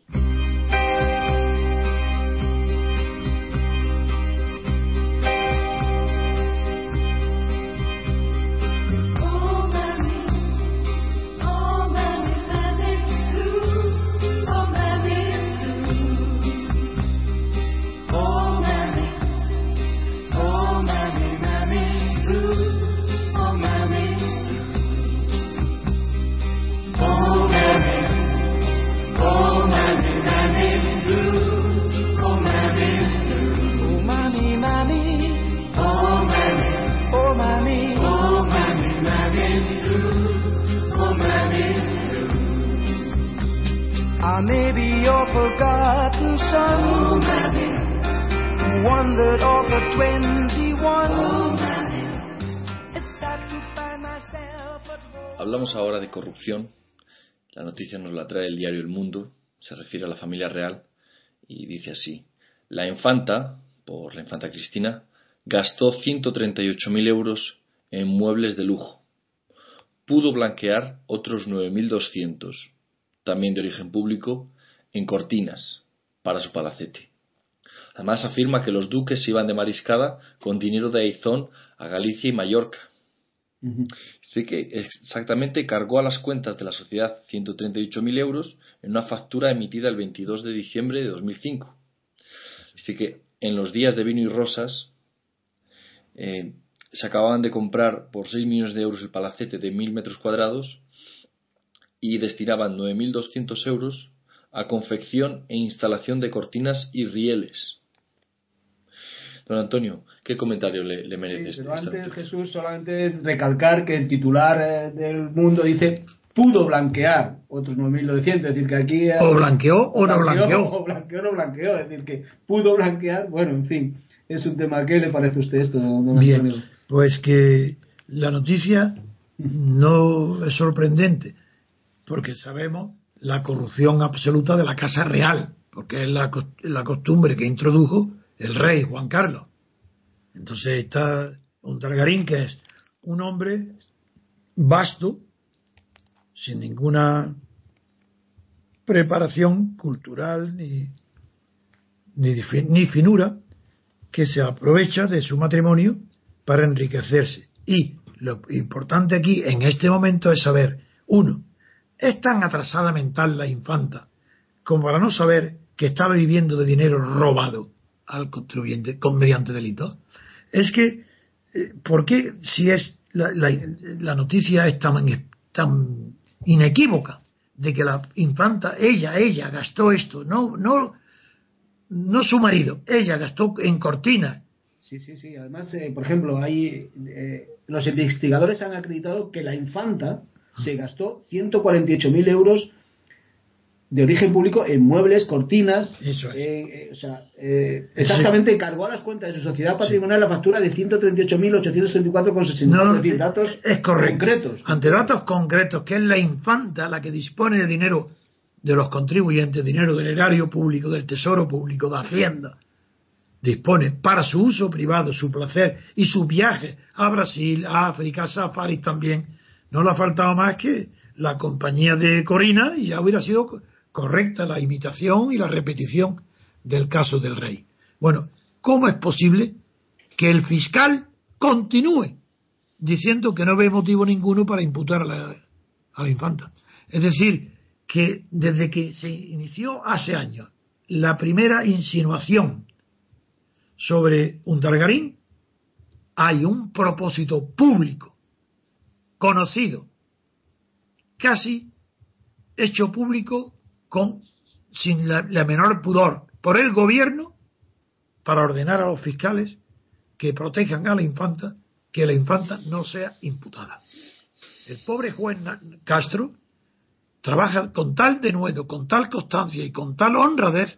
Maybe your forgotten son, oh, Mammy, wandered off at twenty-one. Oh, it's sad to find myself at home. Hablamos ahora de corrupción. La noticia nos la trae el diario El Mundo. Se refiere a la familia real y dice así: la infanta, por la infanta Cristina, gastó ciento treinta y ocho mil euros en muebles de lujo. Pudo blanquear otros nueve mil doscientos, también de origen público, en cortinas para su palacete. Además afirma que los duques se iban de mariscada con dinero de Aizón a Galicia y Mallorca. Uh-huh. Así que exactamente cargó a las cuentas de la sociedad ciento treinta y ocho mil euros en una factura emitida el veintidós de diciembre de dos mil cinco. Así que en los días de vino y rosas eh, se acababan de comprar por seis millones de euros el palacete de mil metros cuadrados y destinaban nueve mil doscientos euros a confección e instalación de cortinas y rieles. Don Antonio, ¿qué comentario le, le merece? Sí, pero antes, noticia? Jesús, solamente recalcar que el titular eh, del Mundo dice pudo blanquear otros nueve mil novecientos, es decir, que aquí... Eh, o blanqueó o no blanqueó. O blanqueó o no blanqueó, es decir, que pudo blanquear, bueno, en fin, es un tema. ¿Qué le parece a usted esto, don Bien, Antonio? Pues que la noticia no es sorprendente, porque sabemos la corrupción absoluta de la Casa Real, porque es la, la costumbre que introdujo el rey Juan Carlos. Entonces está un Targarín, que es un hombre vasto, sin ninguna preparación cultural ni, ni, ni finura, que se aprovecha de su matrimonio para enriquecerse. Y lo importante aquí en este momento es saber Uno, es tan atrasada mental la infanta como para no saber que estaba viviendo de dinero robado al contribuyente con mediante delitos. Es que, eh, ¿por qué si es la, la, la noticia es tan, tan inequívoca de que la infanta, ella, ella gastó esto, no, no, no su marido, ella gastó en cortinas? Sí, sí, sí. Además, eh, por ejemplo, hay eh, los investigadores han acreditado que la infanta se gastó ciento cuarenta y ocho mil euros de origen público en muebles, cortinas. Eso es. Eh, eh, o sea, eh, exactamente, cargó a las cuentas de su sociedad patrimonial la factura de ciento treinta y ocho mil ochocientos treinta y cuatro con sesenta. No, es decir, datos es correcto. concretos. Ante datos concretos, que es la infanta la que dispone de dinero de los contribuyentes, dinero del erario público, del tesoro público, de Hacienda, dispone para su uso privado, su placer y sus viajes a Brasil, a África, a safaris también. No le ha faltado más que la compañía de Corina y ya hubiera sido correcta la imitación y la repetición del caso del rey. Bueno, ¿cómo es posible que el fiscal continúe diciendo que no ve motivo ninguno para imputar a la, a la infanta? Es decir, que desde que se inició hace años la primera insinuación sobre un Targarín, hay un propósito público, conocido, casi hecho público con sin la, la menor pudor por el gobierno, para ordenar a los fiscales que protejan a la infanta, que la infanta no sea imputada. El pobre juez Castro trabaja con tal denuedo, con tal constancia y con tal honradez,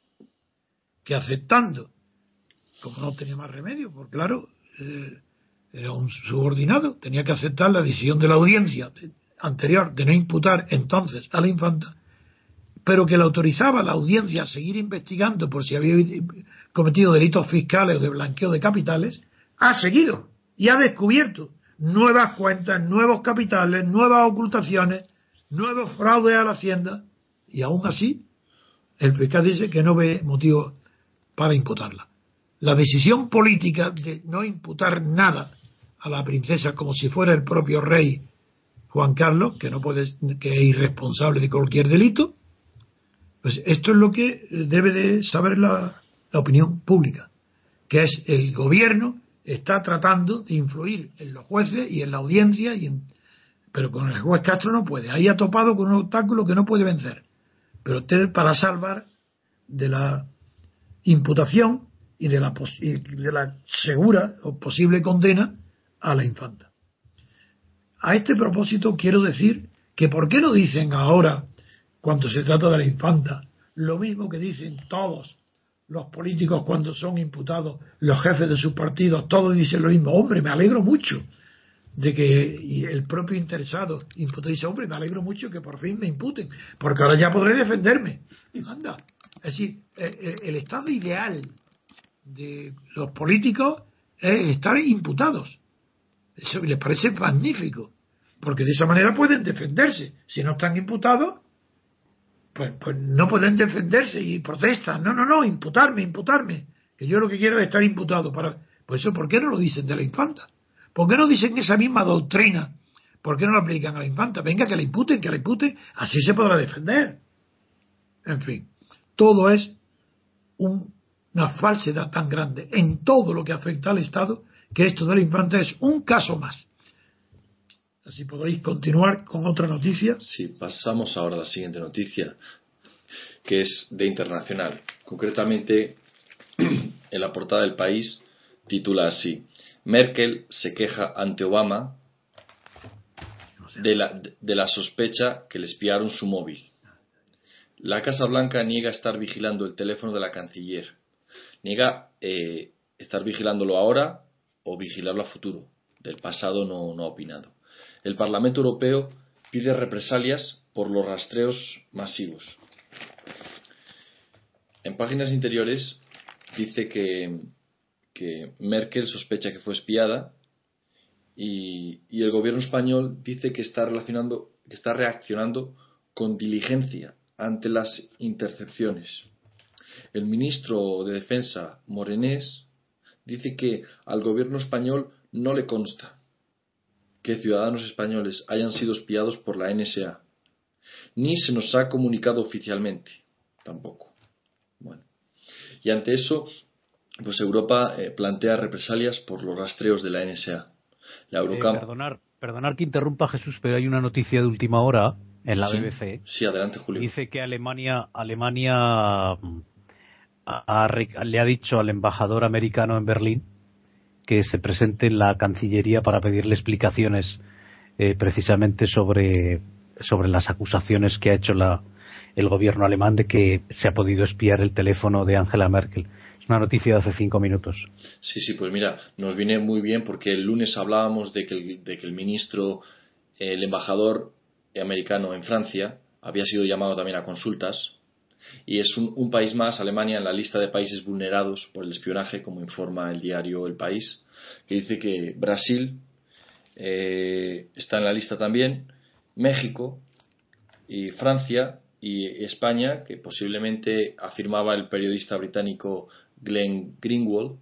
que aceptando, como no tenía más remedio, porque claro, eh, era un subordinado, tenía que aceptar la decisión de la audiencia anterior de no imputar entonces a la infanta, pero que le autorizaba a la audiencia a seguir investigando por si había cometido delitos fiscales o de blanqueo de capitales, ha seguido y ha descubierto nuevas cuentas, nuevos capitales, nuevas ocultaciones, nuevos fraudes a la Hacienda, y aún así el fiscal dice que no ve motivo para imputarla. La decisión política de no imputar nada a la princesa como si fuera el propio rey Juan Carlos, que no puede, que es irresponsable de cualquier delito, pues esto es lo que debe de saber la, la opinión pública, que es el gobierno está tratando de influir en los jueces y en la audiencia, y en, pero con el juez Castro no puede. Ahí ha topado con un obstáculo que no puede vencer. Pero usted, para salvar de la imputación y de la, y de la segura o posible condena a la infanta. A este propósito quiero decir que ¿por qué no dicen ahora, cuando se trata de la infanta, lo mismo que dicen todos los políticos cuando son imputados, los jefes de sus partidos, todos dicen lo mismo? Hombre, me alegro mucho de que, y el propio interesado imputado dice, hombre, me alegro mucho que por fin me imputen, porque ahora ya podré defenderme. Anda, es decir, el, el estado ideal de los políticos es estar imputados. Eso les parece magnífico, porque de esa manera pueden defenderse. Si no están imputados, pues, pues no pueden defenderse y protestan. No, no, no, imputarme, imputarme. Que yo lo que quiero es estar imputado. Para... Pues eso, ¿por qué no lo dicen de la infanta? ¿Por qué no dicen esa misma doctrina? ¿Por qué no la aplican a la infanta? Venga, que la imputen, que la imputen, así se podrá defender. En fin, todo es un, una falsedad tan grande en todo lo que afecta al Estado, que esto de la infanta es un caso más. Así podéis continuar con otra noticia. Sí, pasamos ahora a la siguiente noticia, que es de internacional. Concretamente, en la portada del País titula así: Merkel se queja ante Obama de la, de la sospecha que le espiaron su móvil. La Casa Blanca niega estar vigilando el teléfono de la canciller. Niega eh, estar vigilándolo ahora o vigilarlo a futuro. Del pasado no, no ha opinado. El Parlamento Europeo pide represalias por los rastreos masivos. En páginas interiores dice que, que Merkel sospecha que fue espiada y, y el gobierno español dice que está relacionando, que está reaccionando con diligencia ante las intercepciones. El ministro de Defensa, Morenés, dice que al gobierno español no le consta que ciudadanos españoles hayan sido espiados por la N S A, ni se nos ha comunicado oficialmente, tampoco. Bueno, y ante eso, pues Europa eh, plantea represalias por los rastreos de la N S A. La Eurocam... eh, perdonar, perdonar que interrumpa, Jesús, pero hay una noticia de última hora en la sí, B B C. Sí, adelante, Julio. Dice que Alemania, Alemania ha, ha, le ha dicho al embajador americano en Berlín que se presente en la Cancillería para pedirle explicaciones eh, precisamente sobre, sobre las acusaciones que ha hecho la, el gobierno alemán de que se ha podido espiar el teléfono de Angela Merkel. Es una noticia de hace cinco minutos. Sí, sí, pues mira, nos viene muy bien porque el lunes hablábamos de que el, de que el ministro, el embajador americano en Francia, había sido llamado también a consultas, y es un, un país más, Alemania, en la lista de países vulnerados por el espionaje, como informa el diario El País, que dice que Brasil eh, está en la lista también, México y Francia y España, que posiblemente afirmaba el periodista británico Glenn Greenwald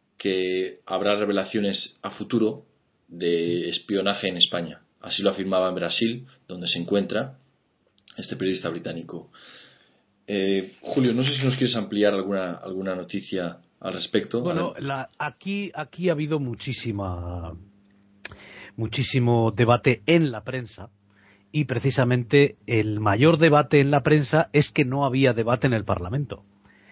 que habrá revelaciones a futuro de espionaje en España. Así lo afirmaba en Brasil, donde se encuentra este periodista británico. Eh, Julio, no sé si nos quieres ampliar alguna alguna noticia al respecto. Bueno, la, aquí aquí ha habido muchísima muchísimo debate en la prensa, y precisamente el mayor debate en la prensa es que no había debate en el Parlamento,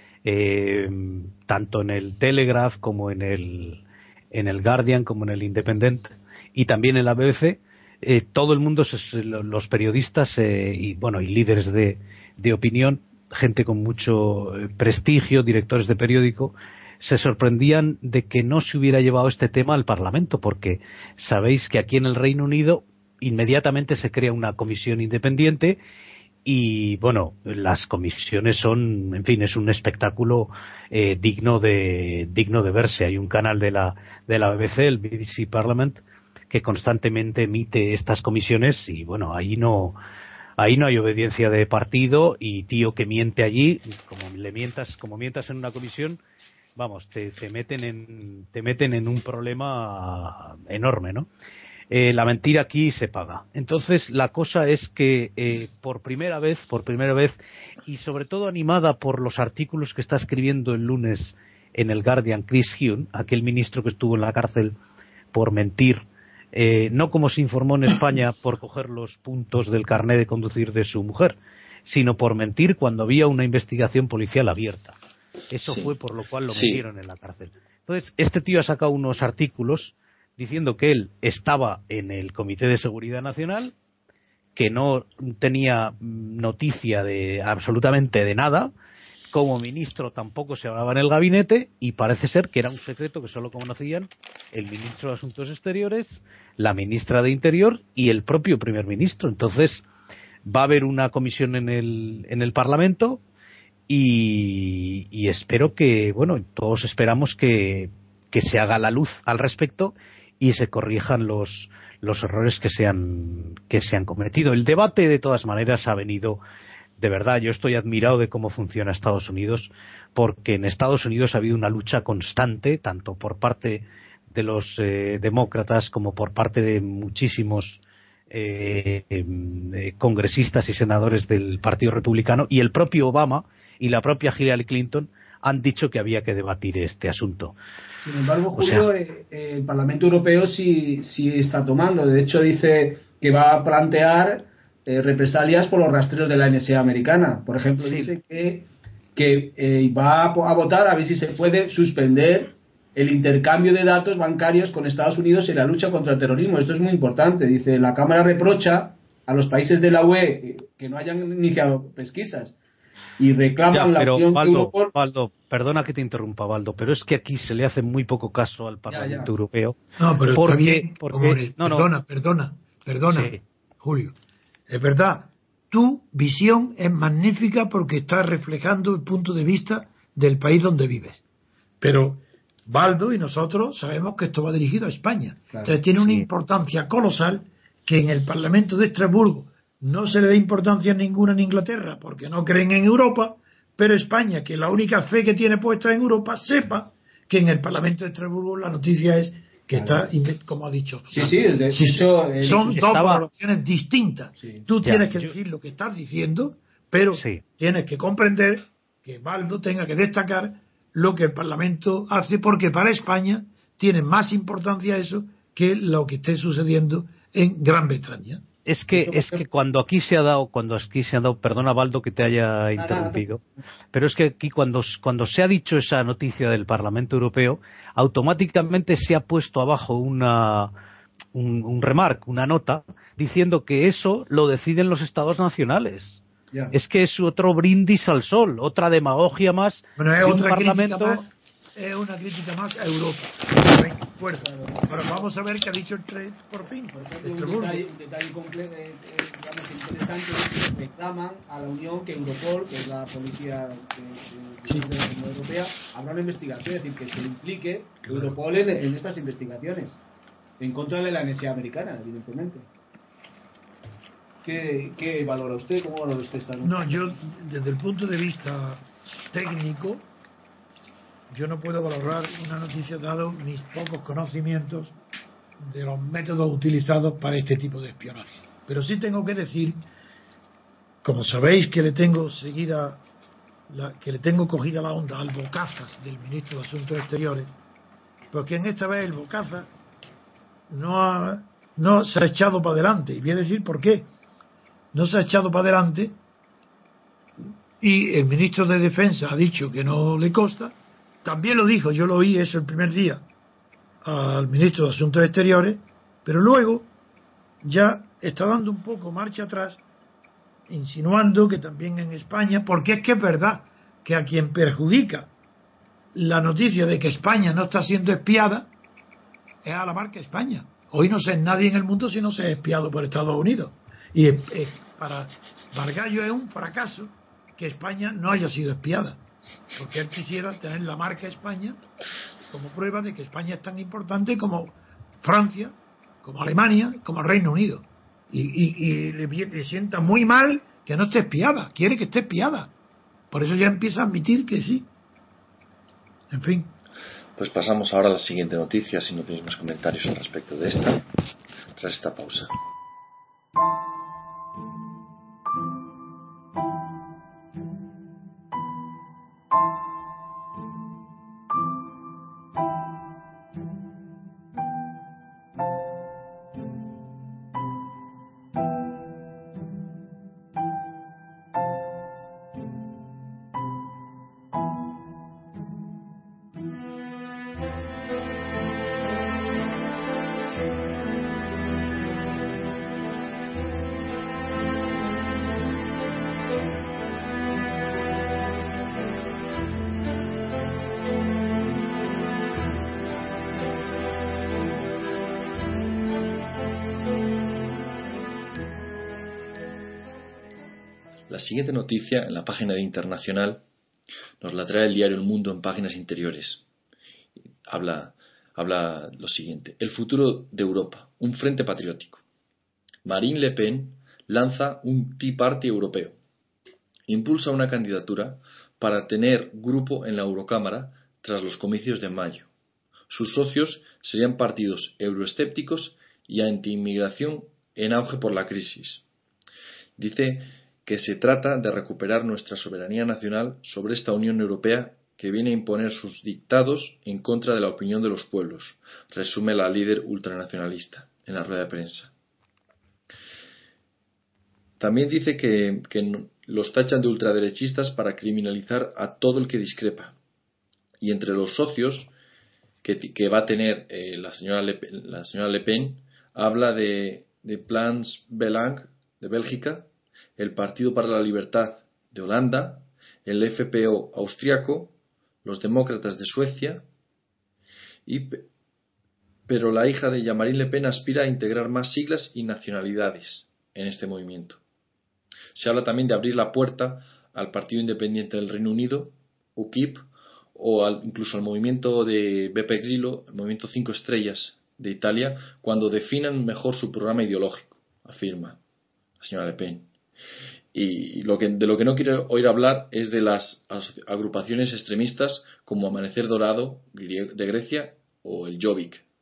eh, tanto en el Telegraph como en el en el Guardian como en el Independent y también en la B B C. Eh, todo el mundo, los periodistas eh, y bueno y líderes de, de opinión, gente con mucho prestigio, directores de periódico, se sorprendían de que no se hubiera llevado este tema al Parlamento, porque sabéis que aquí en el Reino Unido inmediatamente se crea una comisión independiente y bueno, las comisiones son, en fin, es un espectáculo eh, digno de digno de verse. Hay un canal de la de la B B C, el B B C Parliament, que constantemente emite estas comisiones y bueno, ahí no Ahí no hay obediencia de partido, y tío que miente allí, como le mientas, como mientas en una comisión, vamos, te, te meten en, te meten en un problema enorme, ¿no? Eh, la mentira aquí se paga. Entonces la cosa es que eh, por primera vez, por primera vez, y sobre todo animada por los artículos que está escribiendo el lunes en el Guardian Chris Huhne, aquel ministro que estuvo en la cárcel por mentir. Eh, no como se informó en España por coger los puntos del carné de conducir de su mujer, sino por mentir cuando había una investigación policial abierta. Eso sí. Fue por lo cual lo sí. metieron en la cárcel. Entonces, este tío ha sacado unos artículos diciendo que él estaba en el Comité de Seguridad Nacional, que no tenía noticia de absolutamente de nada, como ministro tampoco se hablaba en el gabinete, y parece ser que era un secreto que solo conocían el ministro de Asuntos Exteriores, la ministra de Interior y el propio primer ministro. Entonces va a haber una comisión en el en el Parlamento y, y espero que, bueno, todos esperamos que, que se haga la luz al respecto y se corrijan los los errores que se han que se han cometido. El debate de todas maneras ha venido. De verdad, yo estoy admirado de cómo funciona Estados Unidos, porque en Estados Unidos ha habido una lucha constante, tanto por parte de los eh, demócratas como por parte de muchísimos eh, eh, congresistas y senadores del Partido Republicano, y el propio Obama y la propia Hillary Clinton han dicho que había que debatir este asunto. Sin embargo, Julio, o sea, eh, el Parlamento Europeo sí, sí está tomando. De hecho, dice que va a plantear Eh, represalias por los rastreos de la N S A americana. Por ejemplo, sí. dice que, que eh, va a, a votar a ver si se puede suspender el intercambio de datos bancarios con Estados Unidos en la lucha contra el terrorismo. Esto es muy importante. Dice, la Cámara reprocha a los países de la U E que no hayan iniciado pesquisas y reclaman ya, la opción Baldo, Europol. Baldo, perdona que te interrumpa, Baldo, pero es que aquí se le hace muy poco caso al Parlamento ya, ya. Europeo. No, pero porque, está bien, porque, no, perdona, no. perdona, perdona, sí. Julio. Es verdad, tu visión es magnífica porque está reflejando el punto de vista del país donde vives. Pero Baldo y nosotros sabemos que esto va dirigido a España. Claro, Entonces tiene una sí. importancia colosal que en el Parlamento de Estrasburgo no se le da importancia ninguna en Inglaterra porque no creen en Europa, pero España, que la única fe que tiene puesta en Europa, sepa que en el Parlamento de Estrasburgo la noticia es que Claro. está, como ha dicho. Sí, sí, de Sí, hecho, eh, son dos estaba- valoraciones distintas. Sí. Tú Ya, tienes que yo- decir lo que estás diciendo, pero Sí. tienes que comprender que Baldo tenga que destacar lo que el Parlamento hace, porque para España tiene más importancia eso que lo que esté sucediendo en Gran Bretaña. Es que, es que cuando aquí se ha dado, cuando aquí se ha dado, perdona Baldo que te haya interrumpido, pero es que aquí cuando, cuando se ha dicho esa noticia del Parlamento Europeo, automáticamente se ha puesto abajo una, un, un remark, una nota, diciendo que eso lo deciden los Estados nacionales. ya. Es que es otro brindis al sol, otra demagogia más Bueno, es de un otra Parlamento. crítica más, es una crítica más a Europa. Venga, fuera. Pero vamos a ver qué ha dicho el tres por fin. Por ejemplo, un Estrasburgo. detalle, un detalle comple- eh, eh, digamos, interesante es que reclaman a la Unión que Europol, que es la policía de, de- de Sí. la Unión Europea, habrá una investigación, es decir, que se implique Claro. Europol en, en estas investigaciones, en contra de la N S A americana, evidentemente. ¿Qué, qué valora usted? ¿Cómo valora usted esta nota? No, yo, desde el punto de vista técnico, yo no puedo valorar una noticia dado mis pocos conocimientos de los métodos utilizados para este tipo de espionaje. Pero sí tengo que decir, como sabéis que le tengo seguida, la, que le tengo cogida la onda al bocazas del ministro de Asuntos Exteriores, porque en esta vez el bocazas no, ha, no se ha echado para adelante. Y voy a decir por qué. No se ha echado para adelante y el ministro de Defensa ha dicho que no le consta. También lo dijo, yo lo oí eso el primer día al ministro de Asuntos Exteriores, pero luego ya está dando un poco marcha atrás, insinuando que también en España, porque es que es verdad que a quien perjudica la noticia de que España no está siendo espiada es a la marca España. Hoy no sé nadie en el mundo si no se es espiado por Estados Unidos. Y eh, para Bargallo es un fracaso que España no haya sido espiada, porque él quisiera tener la marca España como prueba de que España es tan importante como Francia, como Alemania, como el Reino Unido. Y, y, y le, le sienta muy mal que no esté espiada, quiere que esté espiada. Por eso ya empieza a admitir que sí. En fin. Pues pasamos ahora a la siguiente noticia, si no tenéis más comentarios al respecto de esta, tras esta pausa. La siguiente noticia, en la página de Internacional, nos la trae el diario El Mundo en páginas interiores. Habla, habla lo siguiente: el futuro de Europa, un frente patriótico. Marine Le Pen lanza un Tea Party europeo. Impulsa una candidatura para tener grupo en la Eurocámara tras los comicios de mayo. Sus socios serían partidos euroescépticos y anti-inmigración en auge por la crisis. Dice que se trata de recuperar nuestra soberanía nacional sobre esta Unión Europea que viene a imponer sus dictados en contra de la opinión de los pueblos, resume la líder ultranacionalista en la rueda de prensa. También dice que, que los tachan de ultraderechistas para criminalizar a todo el que discrepa. Y entre los socios que, que va a tener eh, la, señora Le, la señora Le Pen, habla de, de Plans Belang de Bélgica, el Partido para la Libertad de Holanda, el F P O austriaco, los demócratas de Suecia, y, pero la hija de Marine Le Pen aspira a integrar más siglas y nacionalidades en este movimiento. Se habla también de abrir la puerta al Partido Independiente del Reino Unido, U K I P, o al, incluso al movimiento de Beppe Grillo, el movimiento Cinco Estrellas de Italia, cuando definan mejor su programa ideológico, afirma la señora Le Pen. Y lo que, de lo que no quiero oír hablar es de las agrupaciones extremistas como Amanecer Dorado de Grecia o el Jobbik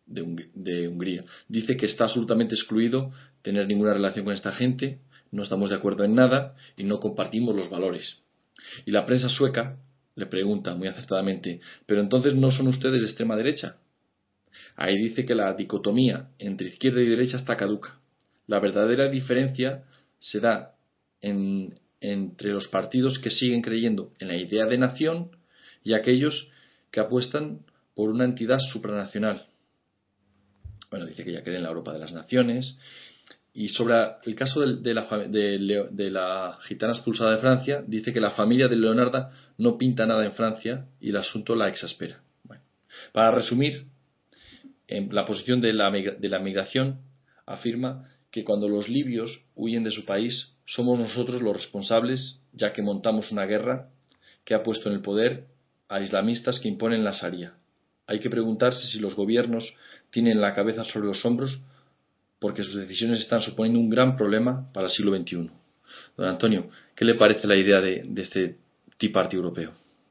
de, Hung- de Hungría. Dice que está absolutamente excluido tener ninguna relación con esta gente, no estamos de acuerdo en nada y no compartimos los valores. Y la prensa sueca le pregunta muy acertadamente, ¿pero entonces no son ustedes de extrema derecha? Ahí dice que la dicotomía entre izquierda y derecha está caduca. La verdadera diferencia se da en, entre los partidos que siguen creyendo en la idea de nación y aquellos que apuestan por una entidad supranacional. Bueno, dice que ya cree en la Europa de las Naciones. Y sobre el caso de, de, la, de, Leo, de la gitana expulsada de Francia, dice que la familia de Leonarda no pinta nada en Francia y el asunto la exaspera. Bueno, para resumir, en la posición de la, de la migración afirma que cuando los libios huyen de su país, somos nosotros los responsables, ya que montamos una guerra que ha puesto en el poder a islamistas que imponen la Sharia. Hay que preguntarse si los gobiernos tienen la cabeza sobre los hombros, porque sus decisiones están suponiendo un gran problema para el siglo veintiuno. Don Antonio, ¿qué le parece la idea de, de este Tea Party europeo?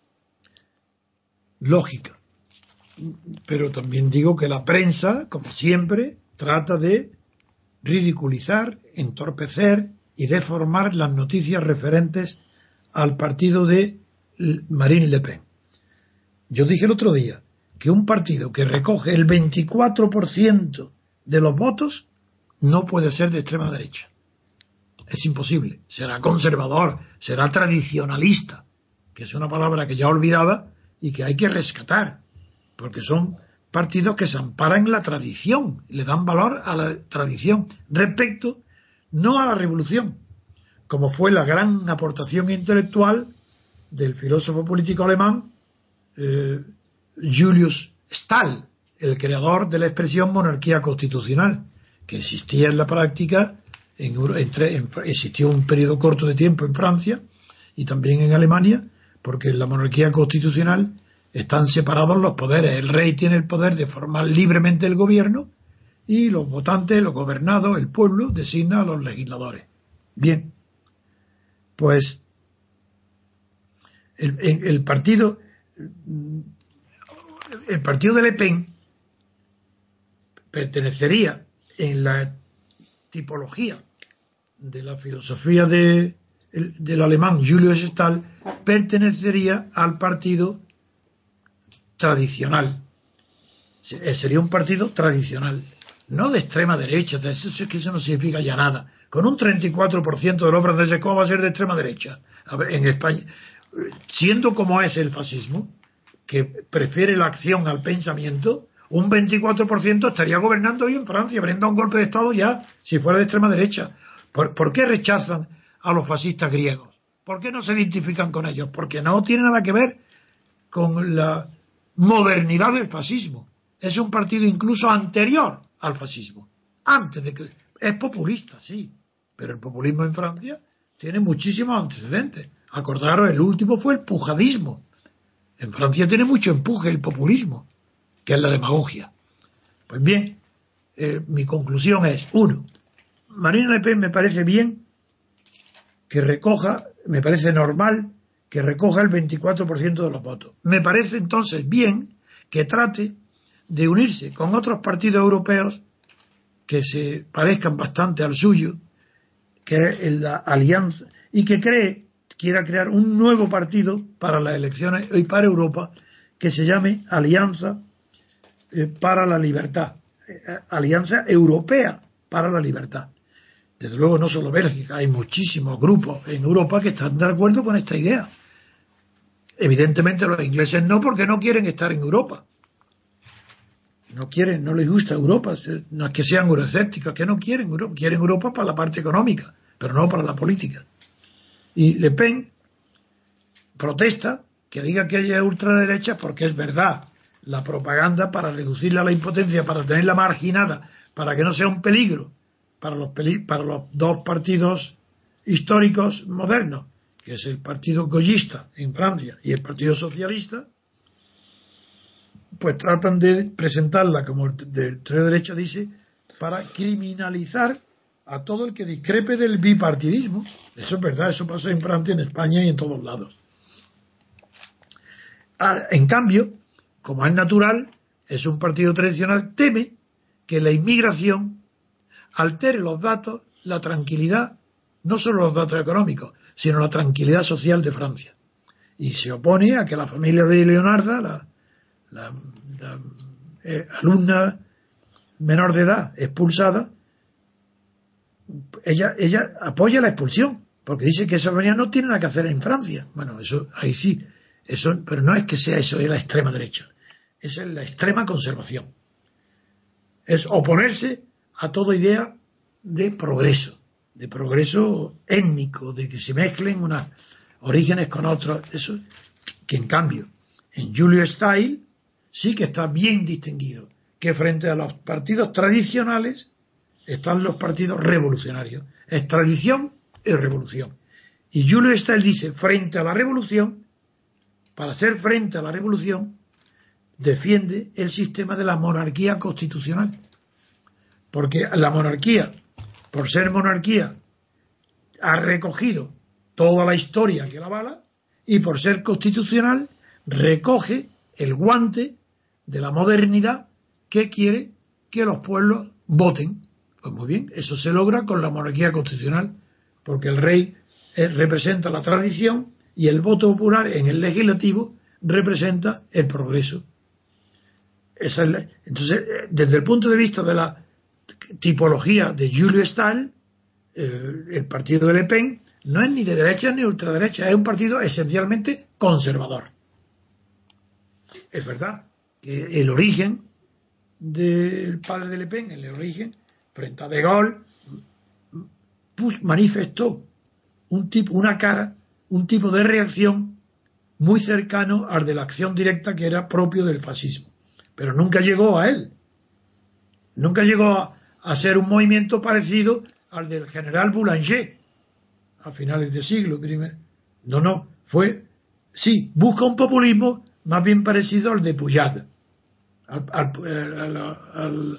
Lógica. Pero también digo que la prensa, como siempre, trata de ridiculizar, entorpecer y deformar las noticias referentes al partido de Marine Le Pen. Yo dije el otro día que un partido que recoge el veinticuatro por ciento de los votos no puede ser de extrema derecha. Es imposible. Será conservador, será tradicionalista, que es una palabra que ya olvidada y que hay que rescatar, porque son partidos que se amparan en la tradición, le dan valor a la tradición respecto no a la revolución, como fue la gran aportación intelectual del filósofo político alemán eh, Julius Stahl, el creador de la expresión monarquía constitucional, que existía en la práctica, en, entre, en, existió un periodo corto de tiempo en Francia y también en Alemania, porque en la monarquía constitucional están separados los poderes. El rey tiene el poder de formar libremente el gobierno y los votantes, los gobernados, el pueblo, designa a los legisladores. Bien, pues el, el, el partido el partido de Le Pen pertenecería en la tipología de la filosofía de, el, del alemán Julius Stahl, pertenecería al partido tradicional. Sería un partido tradicional, no de extrema derecha. Eso es que eso no significa ya nada. Con un treinta y cuatro por ciento de los franceses, ¿cómo va a ser de extrema derecha? A ver, en España, siendo como es el fascismo, que prefiere la acción al pensamiento, un veinticuatro por ciento estaría gobernando hoy en Francia, habría un golpe de Estado ya, si fuera de extrema derecha. ¿Por, ¿Por qué rechazan a los fascistas griegos? ¿Por qué no se identifican con ellos? Porque no tiene nada que ver con la modernidad del fascismo. Es un partido incluso anterior al fascismo. Antes de que es populista, sí, pero el populismo en Francia tiene muchísimos antecedentes. Acordaros, el último fue el pujadismo. En Francia tiene mucho empuje el populismo, que es la demagogia. Pues bien, eh, mi conclusión es, uno, Marine Le Pen me parece bien que recoja, me parece normal que recoja el veinticuatro por ciento de los votos. Me parece entonces bien que trate de unirse con otros partidos europeos que se parezcan bastante al suyo, que es la alianza, y que cree, quiera crear un nuevo partido para las elecciones y para Europa, que se llame Alianza eh, para la Libertad, eh, Alianza Europea para la Libertad. Desde luego no solo Bélgica, hay muchísimos grupos en Europa que están de acuerdo con esta idea. Evidentemente los ingleses no, porque no quieren estar en Europa. No quieren, no les gusta Europa, no es que sean euroescépticos, que no quieren Europa, quieren Europa para la parte económica, pero no para la política. Y Le Pen protesta que diga que ella es ultraderecha, porque es verdad, la propaganda para reducirla a la impotencia, para tenerla marginada, para que no sea un peligro para los, peli, para los dos partidos históricos modernos, que es el partido goyista en Francia y el partido socialista, pues tratan de presentarla, como de extrema derecha dice, para criminalizar a todo el que discrepe del bipartidismo. Eso es verdad, eso pasa en Francia, en España y en todos lados. En cambio, como es natural, es un partido tradicional, teme que la inmigración altere los datos, la tranquilidad, no solo los datos económicos, sino la tranquilidad social de Francia. Y se opone a que la familia de Leonarda, la, la, la eh, alumna menor de edad expulsada, ella, ella apoya la expulsión, porque dice que esos no tienen nada que hacer en Francia. Bueno, eso ahí sí, eso, pero no es que sea eso de la extrema derecha, esa es la extrema conservación. Es oponerse a toda idea de progreso, de progreso étnico, de que se mezclen unos orígenes con otros. Eso, que en cambio, en Julio Steil sí que está bien distinguido, que frente a los partidos tradicionales están los partidos revolucionarios. Es tradición y revolución. Y Julio Steil dice, frente a la revolución, para hacer frente a la revolución, defiende el sistema de la monarquía constitucional. Porque la monarquía, por ser monarquía, ha recogido toda la historia que la avala, y por ser constitucional, recoge el guante de la modernidad que quiere que los pueblos voten. Pues muy bien, eso se logra con la monarquía constitucional, porque el rey eh, representa la tradición y el voto popular en el legislativo representa el progreso. Esa es la, entonces, eh, desde el punto de vista de la tipología de Julio Steil, eh, el partido de Le Pen no es ni de derecha ni ultraderecha, es un partido esencialmente conservador. Es verdad que el origen del padre de Le Pen, el origen, frente a De Gaulle, pues manifestó un tipo, una cara, un tipo de reacción muy cercano al de la acción directa que era propio del fascismo, pero nunca llegó a él, nunca llegó a, a ser un movimiento parecido al del general Boulanger a finales de siglo. No, no, fue, sí, busca un populismo más bien parecido al de Pujol, al, al, al, al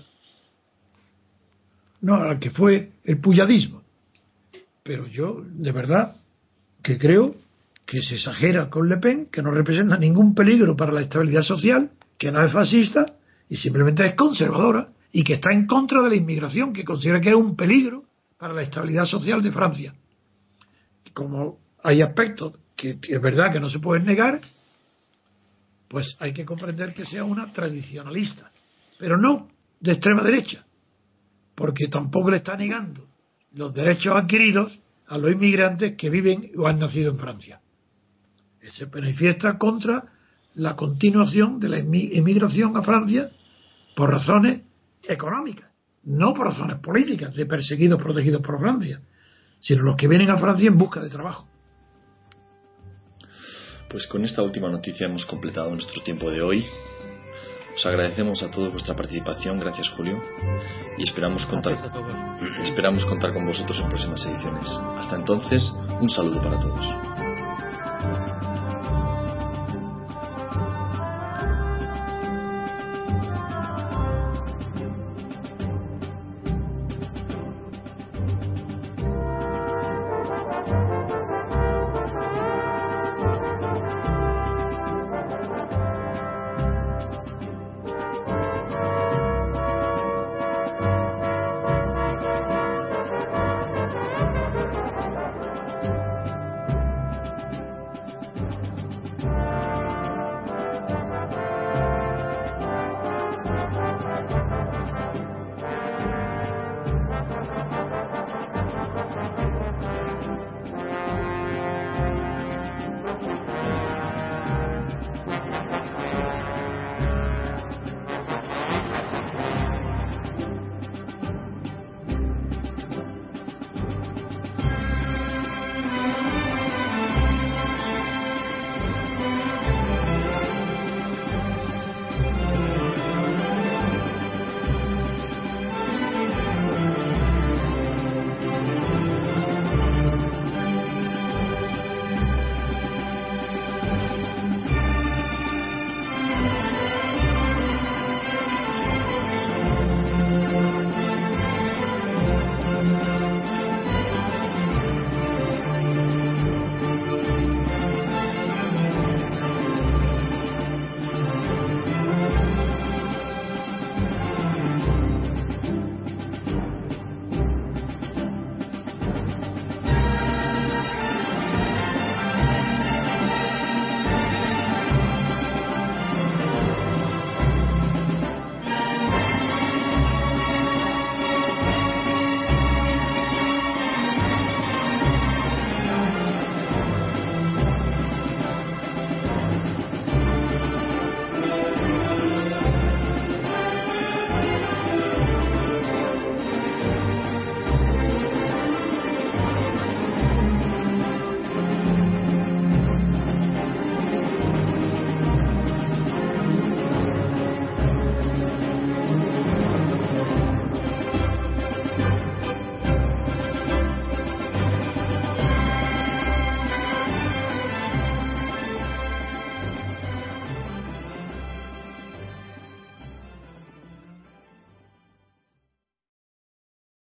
no, al que fue el puyadismo. Pero yo, de verdad, que creo que se exagera con Le Pen, que no representa ningún peligro para la estabilidad social, que no es fascista y simplemente es conservadora, y que está en contra de la inmigración, que considera que es un peligro para la estabilidad social de Francia. Como hay aspectos que es verdad que no se pueden negar, pues hay que comprender que sea una tradicionalista, pero no de extrema derecha, porque tampoco le está negando los derechos adquiridos a los inmigrantes que viven o han nacido en Francia. Se manifiesta contra la continuación de la inmigración a Francia por razones económicas, no por razones políticas, de perseguidos protegidos por Francia, sino los que vienen a Francia en busca de trabajo. Pues con esta última noticia hemos completado nuestro tiempo de hoy. Os agradecemos a todos vuestra participación, gracias Julio, y esperamos contar, esperamos contar con vosotros en próximas ediciones. Hasta entonces, un saludo para todos.